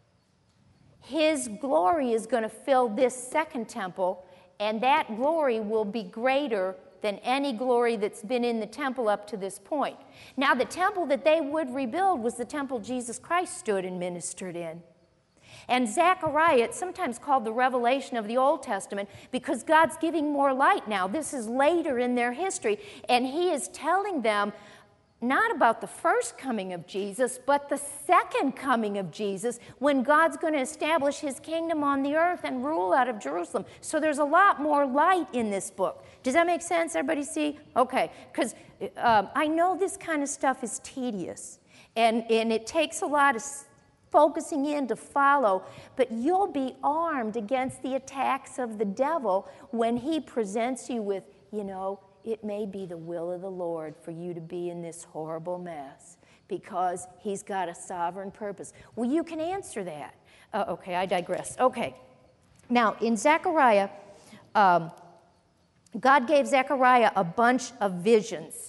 His glory is going to fill this second temple, and that glory will be greater than any glory that's been in the temple up to this point. Now, the temple that they would rebuild was the temple Jesus Christ stood and ministered in. And Zechariah, it's sometimes called the revelation of the Old Testament because God's giving more light now. This is later in their history, and he is telling them not about the first coming of Jesus, but the second coming of Jesus when God's going to establish his kingdom on the earth and rule out of Jerusalem. So there's a lot more light in this book. Does that make sense? Everybody see? Okay, because um, I know this kind of stuff is tedious, and, and it takes a lot of focusing in to follow, but you'll be armed against the attacks of the devil when he presents you with, you know, it may be the will of the Lord for you to be in this horrible mess because he's got a sovereign purpose. Well, you can answer that. Uh, okay, I digress. Okay. Now, in Zechariah, um, God gave Zechariah a bunch of visions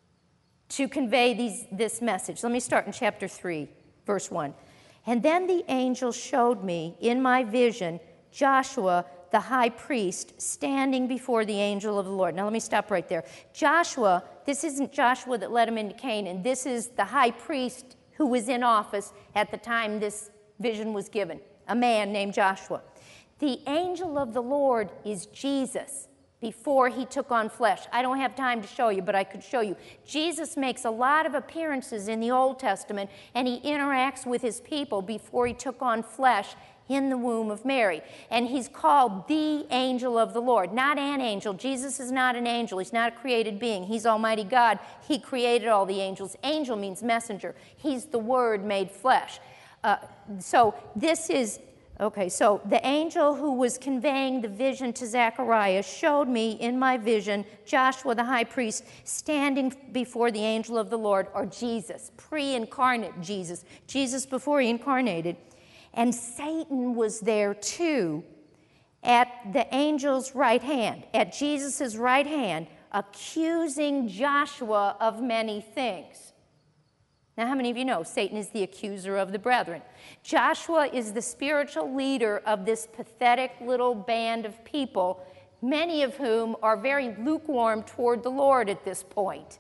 to convey these, this message. Let me start in chapter three, verse one. And then the angel showed me in my vision Joshua, the high priest, standing before the angel of the Lord. Now let me stop right there. Joshua, this isn't Joshua that led him into Canaan. This is the high priest who was in office at the time this vision was given, a man named Joshua. The angel of the Lord is Jesus before he took on flesh. I don't have time to show you, but I could show you. Jesus makes a lot of appearances in the Old Testament, and he interacts with his people before he took on flesh in the womb of Mary. And he's called the angel of the Lord, not an angel. Jesus is not an angel. He's not a created being. He's Almighty God. He created all the angels. Angel means messenger. He's the Word made flesh. Uh, so this is, okay, so the angel who was conveying the vision to Zechariah showed me in my vision Joshua the high priest standing before the angel of the Lord, or Jesus, pre-incarnate Jesus, Jesus before he incarnated. And Satan was there too at the angel's right hand, at Jesus' right hand, accusing Joshua of many things. Now, how many of you know Satan is the accuser of the brethren? Joshua is the spiritual leader of this pathetic little band of people, many of whom are very lukewarm toward the Lord at this point.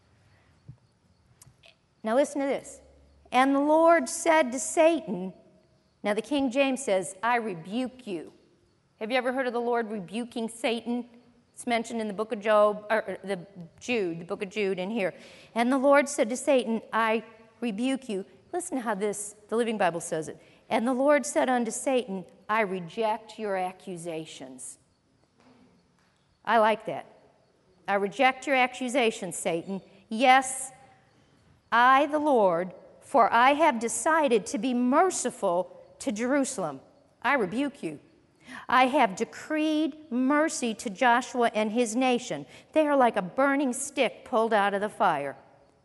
Now, listen to this. And the Lord said to Satan, now the King James says, I rebuke you. Have you ever heard of the Lord rebuking Satan? It's mentioned in the book of Job, or the Jude, the book of Jude in here. And the Lord said to Satan, I rebuke you. Listen to how this, the Living Bible says it. And the Lord said unto Satan, I reject your accusations. I like that. I reject your accusations, Satan. Yes, I, the Lord, for I have decided to be merciful to Jerusalem. I rebuke you. I have decreed mercy to Joshua and his nation. They are like a burning stick pulled out of the fire.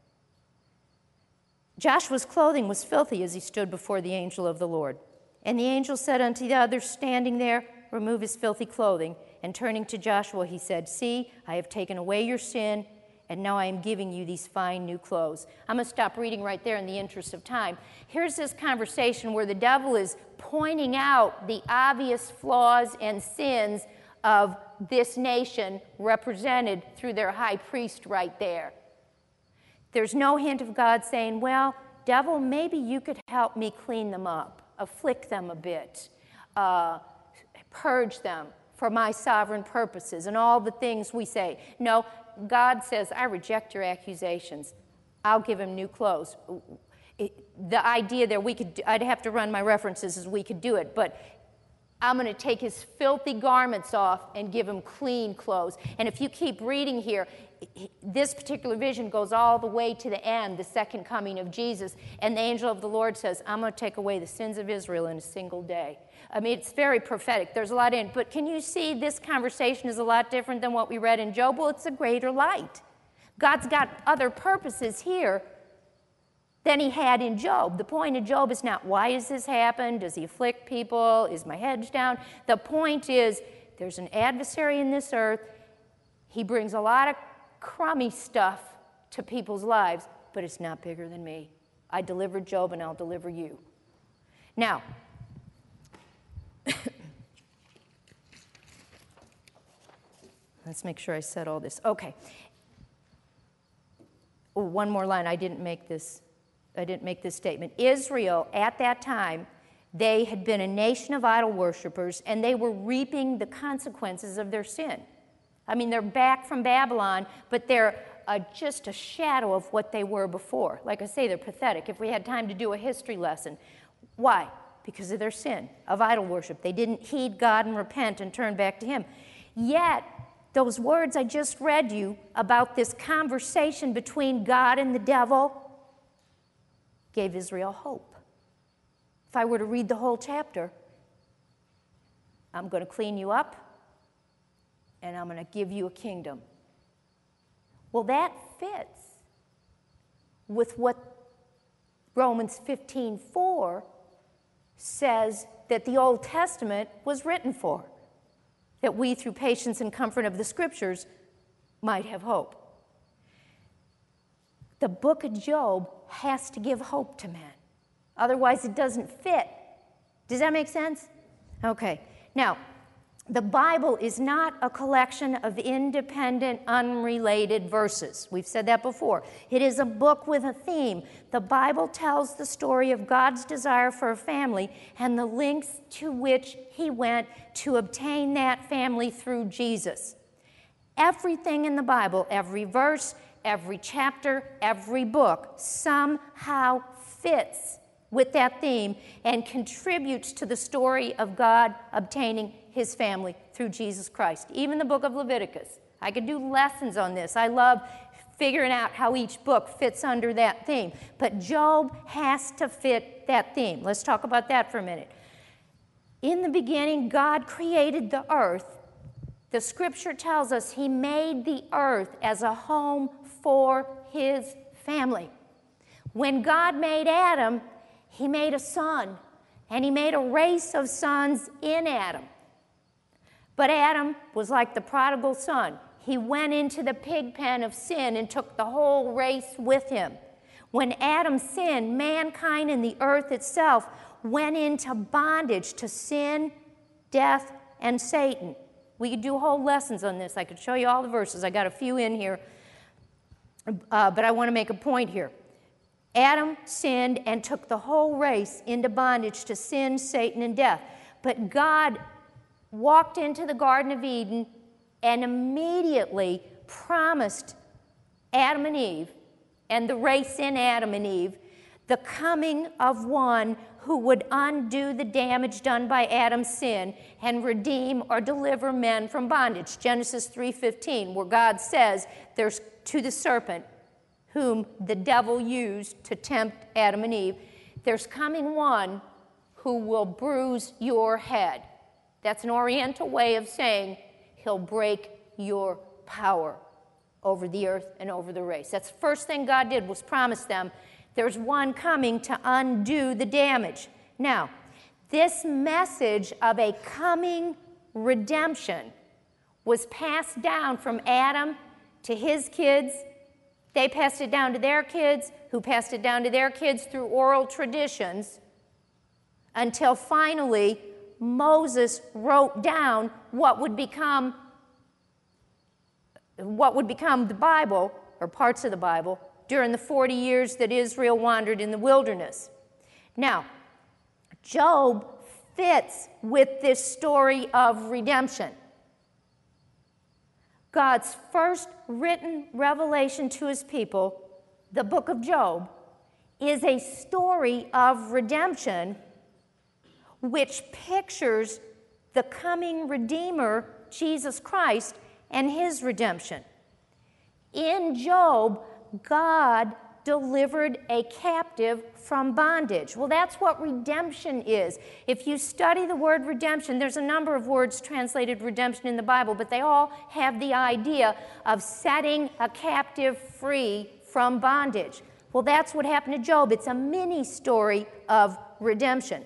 Joshua's clothing was filthy as he stood before the angel of the Lord. And the angel said unto the others standing there, remove his filthy clothing. And turning to Joshua, he said, see, I have taken away your sin, and now I am giving you these fine new clothes. I'm going to stop reading right there in the interest of time. Here's this conversation where the devil is pointing out the obvious flaws and sins of this nation represented through their high priest right there. There's no hint of God saying, well, devil, maybe you could help me clean them up, afflict them a bit, uh, purge them for my sovereign purposes, and all the things we say. No, God says, I reject your accusations. I'll give him new clothes. It, the idea there, we could, I'd have to run my references as we could do it, but I'm going to take his filthy garments off and give him clean clothes. And if you keep reading here, this particular vision goes all the way to the end, the second coming of Jesus. And the angel of the Lord says, I'm going to take away the sins of Israel in a single day. I mean, it's very prophetic. There's a lot in it. But can you see this conversation is a lot different than what we read in Job? Well, it's a greater light. God's got other purposes here than he had in Job. The point of Job is not, why has this happened? Does he afflict people? Is my hedge down? The point is, there's an adversary in this earth. He brings a lot of crummy stuff to people's lives, but it's not bigger than me. I delivered Job, and I'll deliver you. Now, let's make sure I said all this. Okay. Oh, one more line. I didn't make this. I didn't make this statement. Israel, at that time, they had been a nation of idol worshipers, and they were reaping the consequences of their sin. I mean, they're back from Babylon, but they're uh, just a shadow of what they were before. Like I say, they're pathetic. If we had time to do a history lesson. Why? Because of their sin of idol worship. They didn't heed God and repent and turn back to him. Yet, those words I just read you about this conversation between God and the devil gave Israel hope. If I were to read the whole chapter, I'm going to clean you up, and I'm going to give you a kingdom. Well, that fits with what Romans fifteen four says that the Old Testament was written for, that we, through patience and comfort of the Scriptures, might have hope. The book of Job has to give hope to men. Otherwise, it doesn't fit. Does that make sense? Okay. Now, the Bible is not a collection of independent, unrelated verses. We've said that before. It is a book with a theme. The Bible tells the story of God's desire for a family and the lengths to which he went to obtain that family through Jesus. Everything in the Bible, every verse, every chapter, every book, somehow fits with that theme and contributes to the story of God obtaining his family through Jesus Christ. Even the book of Leviticus. I could do lessons on this. I love figuring out how each book fits under that theme. But Job has to fit that theme. Let's talk about that for a minute. In the beginning, God created the earth. The scripture tells us he made the earth as a home for his family. When God made Adam, he made a son, and he made a race of sons in Adam. But Adam was like the prodigal son. He went into the pig pen of sin and took the whole race with him. When Adam sinned, mankind and the earth itself went into bondage to sin, death, and Satan. We could do whole lessons on this. I could show you all the verses. I got a few in here, uh, but I want to make a point here. Adam sinned and took the whole race into bondage to sin, Satan, and death. But God walked into the Garden of Eden and immediately promised Adam and Eve, and the race in Adam and Eve, the coming of one who would undo the damage done by Adam's sin and redeem or deliver men from bondage. Genesis three fifteen, where God says there's to the serpent, whom the devil used to tempt Adam and Eve, there's coming one who will bruise your head. That's an Oriental way of saying he'll break your power over the earth and over the race. That's the first thing God did, was promise them there's one coming to undo the damage. Now, this message of a coming redemption was passed down from Adam to his kids. They passed it down to their kids, who passed it down to their kids through oral traditions, until finally Moses wrote down what would become what would become the Bible, or parts of the Bible, during the forty years that Israel wandered in the wilderness. Now, Job fits with this story of redemption. God's first written revelation to his people, the book of Job, is a story of redemption which pictures the coming Redeemer, Jesus Christ, and his redemption. In Job, God delivered a captive from bondage. Well, that's what redemption is. If you study the word redemption, there's a number of words translated redemption in the Bible, but they all have the idea of setting a captive free from bondage. Well, that's what happened to Job. It's a mini story of redemption.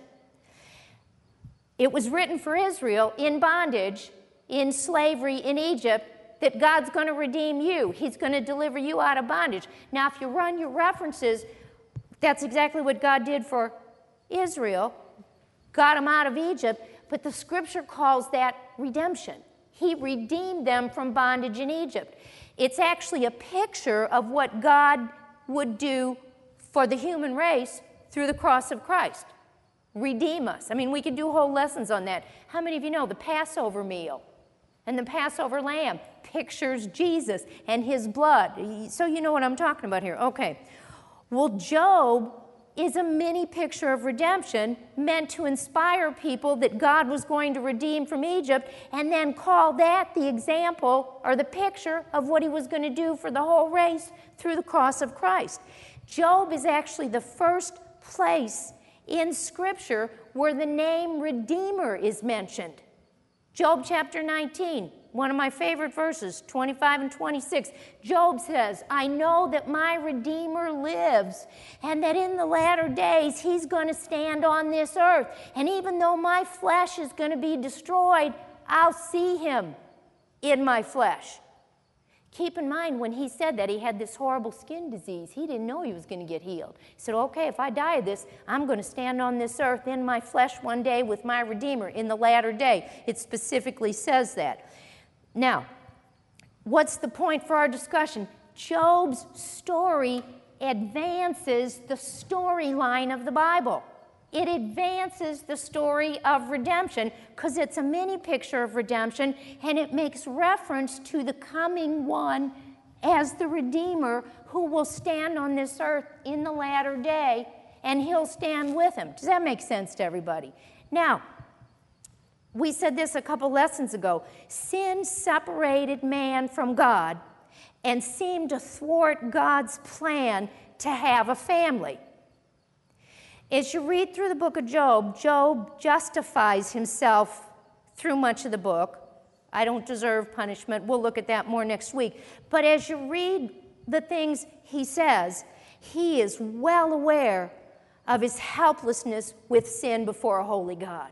It was written for Israel in bondage, in slavery in Egypt, that God's going to redeem you. He's going to deliver you out of bondage. Now, if you run your references, that's exactly what God did for Israel, got them out of Egypt, but the Scripture calls that redemption. He redeemed them from bondage in Egypt. It's actually a picture of what God would do for the human race through the cross of Christ. Redeem us. I mean, we could do whole lessons on that. How many of you know the Passover meal and the Passover lamb pictures Jesus and his blood? So you know what I'm talking about here. Okay. Well, Job is a mini picture of redemption meant to inspire people that God was going to redeem from Egypt, and then call that the example or the picture of what he was going to do for the whole race through the cross of Christ. Job is actually the first place in Scripture where the name Redeemer is mentioned. Job chapter nineteen, one of my favorite verses, twenty-five and twenty-six. Job says, I know that my Redeemer lives, and that in the latter days he's going to stand on this earth. And even though my flesh is going to be destroyed, I'll see him in my flesh. Keep in mind, when he said that, he had this horrible skin disease. He didn't know he was going to get healed. He said, okay, if I die of this, I'm going to stand on this earth in my flesh one day with my Redeemer in the latter day. It specifically says that. Now, what's the point for our discussion? Job's story advances the storyline of the Bible. It advances the story of redemption because it's a mini picture of redemption, and it makes reference to the coming one as the Redeemer who will stand on this earth in the latter day, and he'll stand with him. Does that make sense to everybody? Now, we said this a couple lessons ago. Sin separated man from God and seemed to thwart God's plan to have a family. As you read through the book of Job, Job justifies himself through much of the book. I don't deserve punishment. We'll look at that more next week. But as you read the things he says, he is well aware of his helplessness with sin before a holy God.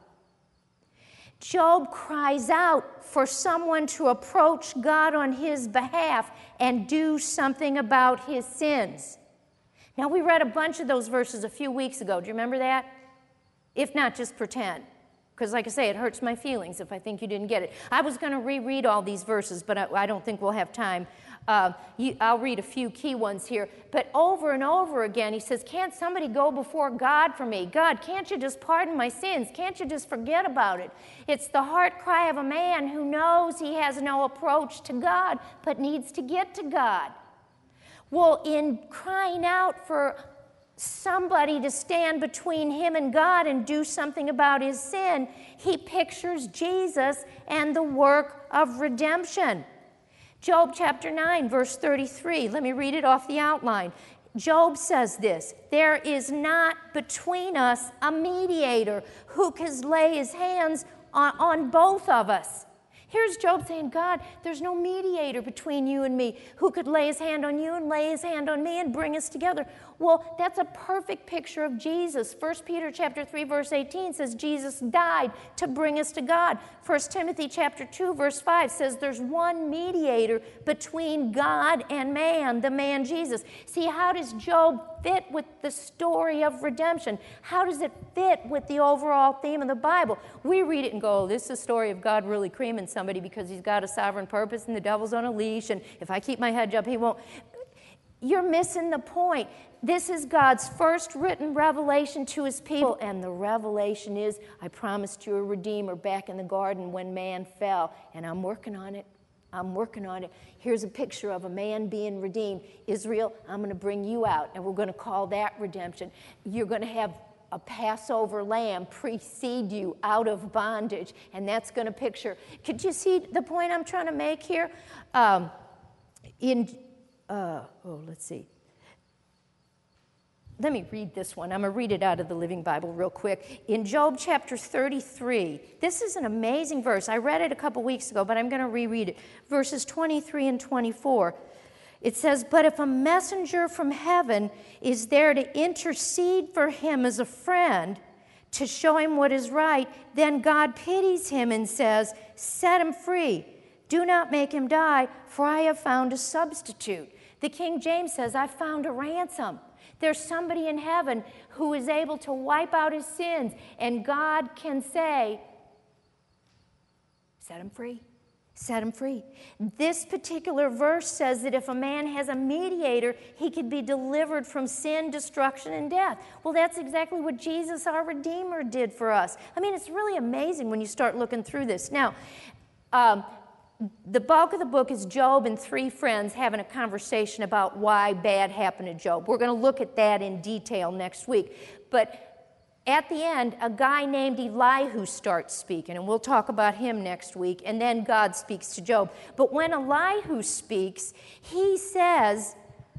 Job cries out for someone to approach God on his behalf and do something about his sins. Now, we read a bunch of those verses a few weeks ago. Do you remember that? If not, just pretend. Because like I say, it hurts my feelings if I think you didn't get it. I was going to reread all these verses, but I, I don't think we'll have time. Uh, you, I'll read a few key ones here. But over and over again, he says, can't somebody go before God for me? God, can't you just pardon my sins? Can't you just forget about it? It's the heart cry of a man who knows he has no approach to God, but needs to get to God. Well, in crying out for somebody to stand between him and God and do something about his sin, he pictures Jesus and the work of redemption. Job chapter nine, verse thirty-three. Let me read it off the outline. Job says this, there is not between us a mediator who can lay his hands on, on both of us. Here's Job saying, God, there's no mediator between you and me who could lay his hand on you and lay his hand on me and bring us together. Well, that's a perfect picture of Jesus. First Peter chapter three, verse eighteen says Jesus died to bring us to God. First Timothy chapter two, verse five says there's one mediator between God and man, the man Jesus. See, how does Job fit with the story of redemption? How does it fit with the overall theme of the Bible? We read it and go, oh, this is a story of God really creaming somebody because he's got a sovereign purpose and the devil's on a leash, and if I keep my head up, he won't. You're missing the point. This is God's first written revelation to his people, and the revelation is, I promised you a redeemer back in the garden when man fell, and I'm working on it. I'm working on it. Here's a picture of a man being redeemed. Israel, I'm going to bring you out, and we're going to call that redemption. You're going to have a Passover lamb precede you out of bondage, and that's going to picture. Could you see the point I'm trying to make here? Um, in Uh, oh, let's see. Let me read this one. I'm going to read it out of the Living Bible real quick. In Job chapter thirty-three, this is an amazing verse. I read it a couple weeks ago, but I'm going to reread it. Verses twenty-three and twenty-four. It says, but if a messenger from heaven is there to intercede for him as a friend, to show him what is right, then God pities him and says, set him free. Do not make him die, for I have found a substitute. The King James says, I found a ransom. There's somebody in heaven who is able to wipe out his sins, and God can say, set him free. Set him free. This particular verse says that if a man has a mediator, he could be delivered from sin, destruction, and death. Well, that's exactly what Jesus, our Redeemer, did for us. I mean, it's really amazing when you start looking through this. Now, um, the bulk of the book is Job and three friends having a conversation about why bad happened to Job. We're going to look at that in detail next week. But at the end, a guy named Elihu starts speaking, and we'll talk about him next week, and then God speaks to Job. But when Elihu speaks, he says,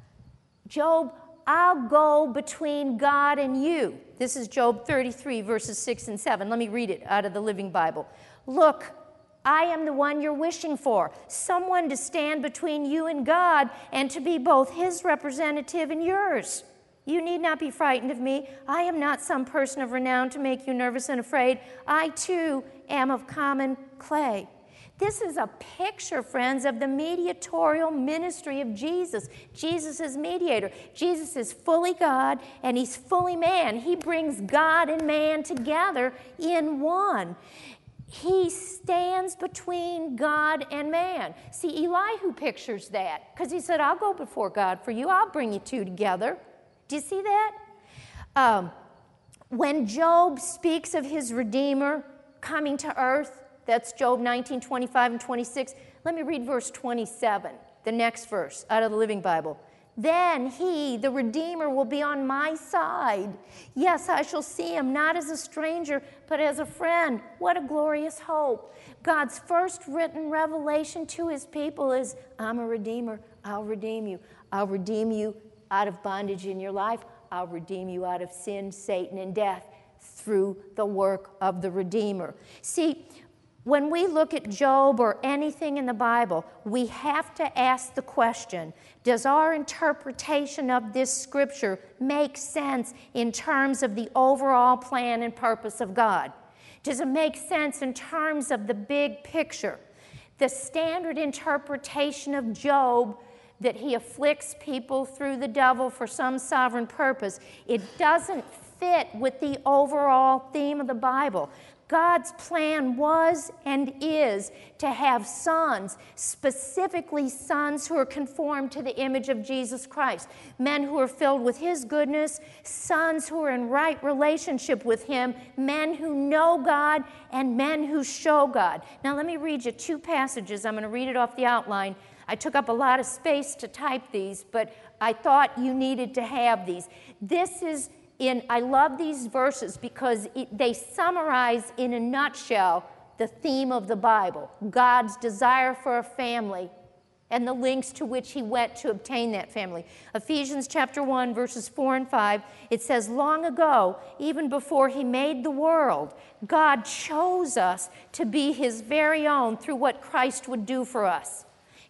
Job, I'll go between God and you. This is Job thirty-three, verses six and seven. Let me read it out of the Living Bible. Look, I am the one you're wishing for, someone to stand between you and God and to be both his representative and yours. You need not be frightened of me. I am not some person of renown to make you nervous and afraid. I, too, am of common clay. This is a picture, friends, of the mediatorial ministry of Jesus. Jesus is mediator. Jesus is fully God, and he's fully man. He brings God and man together in one. He stands between God and man. See, Elihu pictures that because he said, I'll go before God for you. I'll bring you two together. Do you see that? Um, when Job speaks of his Redeemer coming to earth, that's Job nineteen, twenty-five and twenty-six. Let me read verse twenty-seven, the next verse out of the Living Bible. Then he, the Redeemer, will be on my side. Yes, I shall see him, not as a stranger, but as a friend. What a glorious hope. God's first written revelation to his people is, I'm a Redeemer. I'll redeem you. I'll redeem you out of bondage in your life. I'll redeem you out of sin, Satan, and death through the work of the Redeemer. See, when we look at Job or anything in the Bible, we have to ask the question, does our interpretation of this scripture make sense in terms of the overall plan and purpose of God? Does it make sense in terms of the big picture? The standard interpretation of Job, that he afflicts people through the devil for some sovereign purpose, it doesn't fit with the overall theme of the Bible. God's plan was and is to have sons, specifically sons who are conformed to the image of Jesus Christ, men who are filled with his goodness, sons who are in right relationship with him, men who know God, and men who show God. Now let me read you two passages. I'm going to read it off the outline. I took up a lot of space to type these, but I thought you needed to have these. This is In, I love these verses because it, they summarize in a nutshell the theme of the Bible, God's desire for a family and the lengths to which he went to obtain that family. Ephesians chapter one, verses four and five, it says, long ago, even before he made the world, God chose us to be his very own through what Christ would do for us.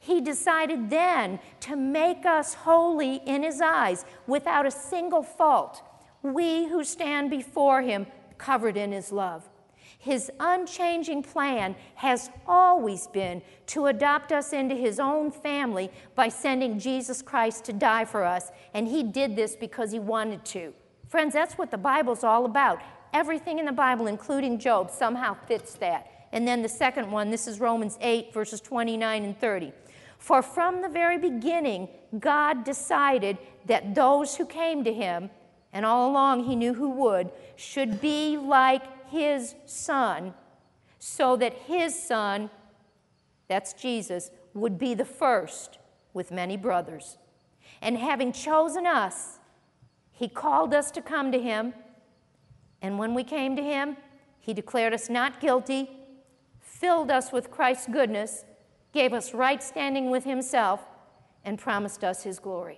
He decided then to make us holy in his eyes without a single fault, we who stand before him covered in his love. His unchanging plan has always been to adopt us into his own family by sending Jesus Christ to die for us, and he did this because he wanted to. Friends, that's what the Bible's all about. Everything in the Bible, including Job, somehow fits that. And then the second one, this is Romans eight, verses twenty-nine and thirty. For from the very beginning, God decided that those who came to him, and all along he knew who would, should be like his Son, so that his Son, that's Jesus, would be the first with many brothers. And having chosen us, he called us to come to him, and when we came to him, he declared us not guilty, filled us with Christ's goodness, gave us right standing with himself, and promised us his glory.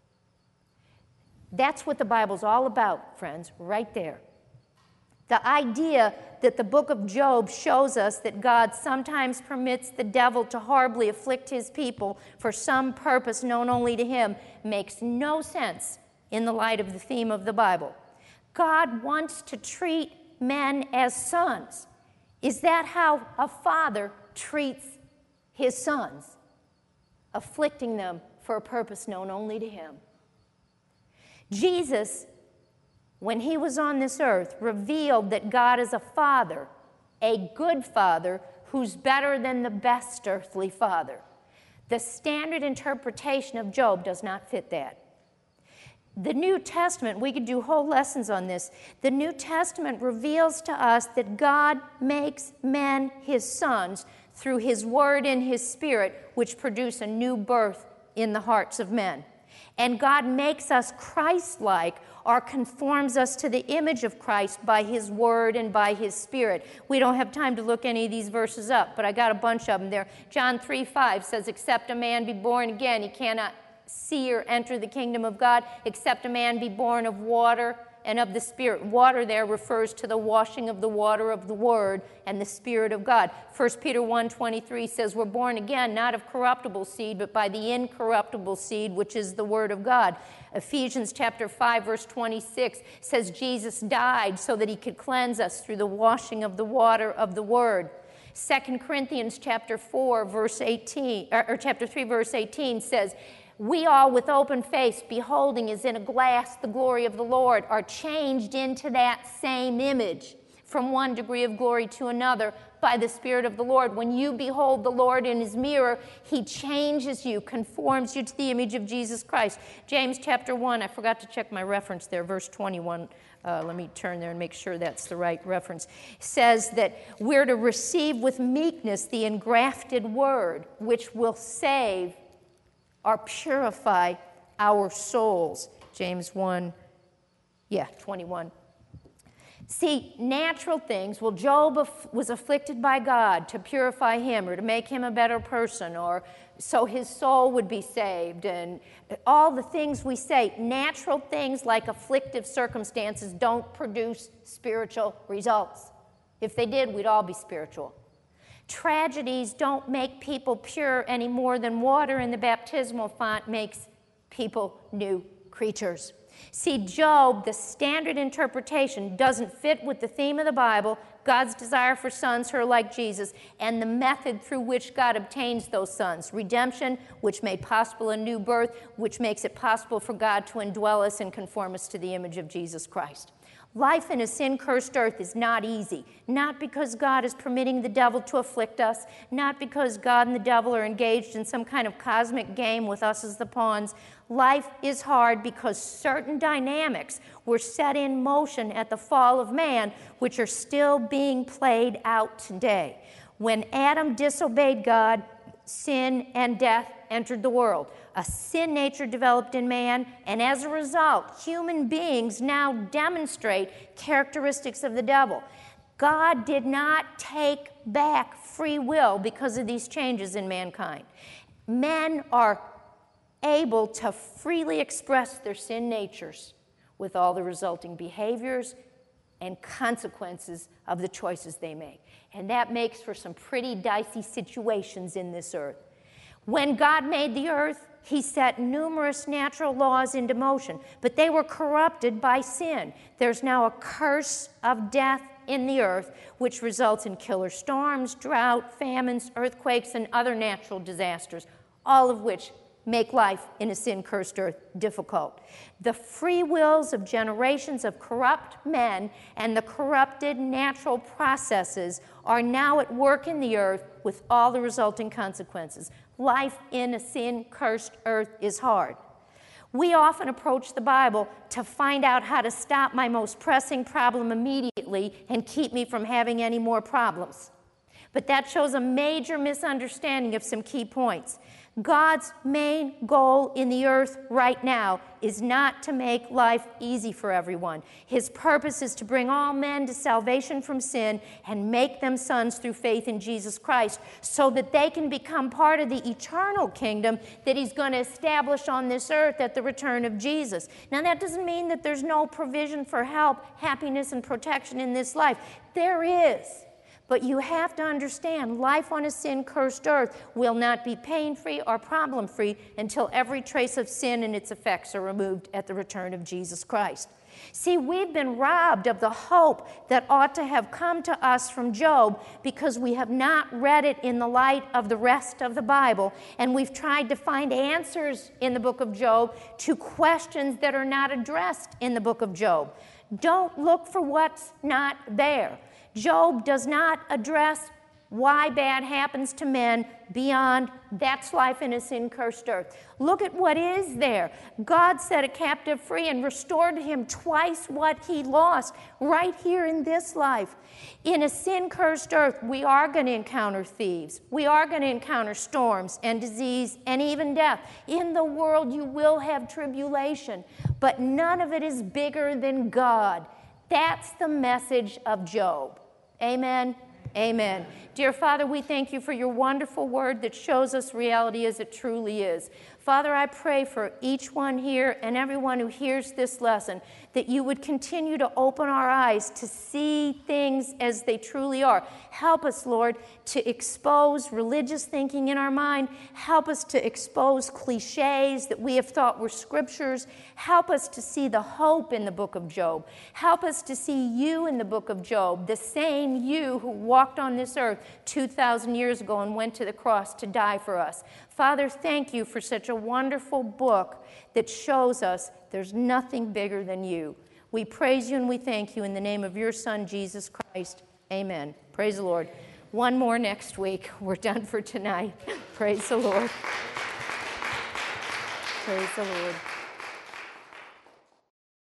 That's what the Bible's all about, friends, right there. The idea that the book of Job shows us that God sometimes permits the devil to horribly afflict his people for some purpose known only to him makes no sense in the light of the theme of the Bible. God wants to treat men as sons. Is that how a father treats his sons? Afflicting them for a purpose known only to him. Jesus, when he was on this earth, revealed that God is a father, a good father, who's better than the best earthly father. The standard interpretation of Job does not fit that. The New Testament, we could do whole lessons on this. The New Testament reveals to us that God makes men his sons through his word and his spirit, which produce a new birth in the hearts of men. And God makes us Christ-like, or conforms us to the image of Christ by his word and by his spirit. We don't have time to look any of these verses up, but I got a bunch of them there. John three five says, except a man be born again, he cannot see or enter the kingdom of God, except a man be born of water and of the Spirit. Water there refers to the washing of the water of the Word and the Spirit of God. First Peter one twenty-three says we're born again, not of corruptible seed, but by the incorruptible seed, which is the Word of God. Ephesians chapter five, verse twenty-six says Jesus died so that he could cleanse us through the washing of the water of the Word. Second Corinthians chapter four, verse eighteen, or, or chapter three, verse eighteen says, we all with open face, beholding as in a glass the glory of the Lord, are changed into that same image from one degree of glory to another by the Spirit of the Lord. When you behold the Lord in his mirror, he changes you, conforms you to the image of Jesus Christ. James chapter one, I forgot to check my reference there, verse twenty-one. Uh, let me turn there and make sure that's the right reference. Says that we're to receive with meekness the engrafted word, which will save or purify our souls. James one, yeah, twenty-one. See, natural things, well, Job aff- was afflicted by God to purify him or to make him a better person or so his soul would be saved, and all the things we say, natural things like afflictive circumstances don't produce spiritual results. If they did, we'd all be spiritual. Tragedies don't make people pure any more than water in the baptismal font makes people new creatures. See, Job, the standard interpretation, doesn't fit with the theme of the Bible, God's desire for sons who are like Jesus, and the method through which God obtains those sons. Redemption, which made possible a new birth, which makes it possible for God to indwell us and conform us to the image of Jesus Christ. Life in a sin-cursed earth is not easy, not because God is permitting the devil to afflict us, not because God and the devil are engaged in some kind of cosmic game with us as the pawns. Life is hard because certain dynamics were set in motion at the fall of man, which are still being played out today. When Adam disobeyed God, sin and death entered the world. A sin nature developed in man, and as a result, human beings now demonstrate characteristics of the devil. God did not take back free will because of these changes in mankind. Men are able to freely express their sin natures with all the resulting behaviors and consequences of the choices they make. And that makes for some pretty dicey situations in this earth. When God made the earth, he set numerous natural laws into motion, but they were corrupted by sin. There's now a curse of death in the earth, which results in killer storms, drought, famines, earthquakes, and other natural disasters, all of which make life in a sin-cursed earth difficult. The free wills of generations of corrupt men and the corrupted natural processes are now at work in the earth with all the resulting consequences. Life in a sin-cursed earth is hard. We often approach the Bible to find out how to stop my most pressing problem immediately and keep me from having any more problems. But that shows a major misunderstanding of some key points. God's main goal in the earth right now is not to make life easy for everyone. His purpose is to bring all men to salvation from sin and make them sons through faith in Jesus Christ so that they can become part of the eternal kingdom that he's going to establish on this earth at the return of Jesus. Now, that doesn't mean that there's no provision for help, happiness, and protection in this life. There is. But you have to understand, life on a sin-cursed earth will not be pain-free or problem-free until every trace of sin and its effects are removed at the return of Jesus Christ. See, we've been robbed of the hope that ought to have come to us from Job because we have not read it in the light of the rest of the Bible, and we've tried to find answers in the book of Job to questions that are not addressed in the book of Job. Don't look for what's not there. Job does not address why bad happens to men beyond that's life in a sin-cursed earth. Look at what is there. God set a captive free and restored to him twice what he lost right here in this life. In a sin-cursed earth, we are going to encounter thieves. We are going to encounter storms and disease and even death. In the world, you will have tribulation, but none of it is bigger than God. That's the message of Job. Amen. Amen. Dear Father, we thank you for your wonderful word that shows us reality as it truly is. Father, I pray for each one here and everyone who hears this lesson that you would continue to open our eyes to see things as they truly are. Help us, Lord, to expose religious thinking in our mind. Help us to expose cliches that we have thought were scriptures. Help us to see the hope in the book of Job. Help us to see you in the book of Job, the same you who walked on this earth two thousand years ago and went to the cross to die for us. Father, thank you for such a wonderful book that shows us there's nothing bigger than you. We praise you and we thank you in the name of your Son, Jesus Christ. Amen. Praise the Lord. One more next week. We're done for tonight. Praise the Lord. Praise the Lord.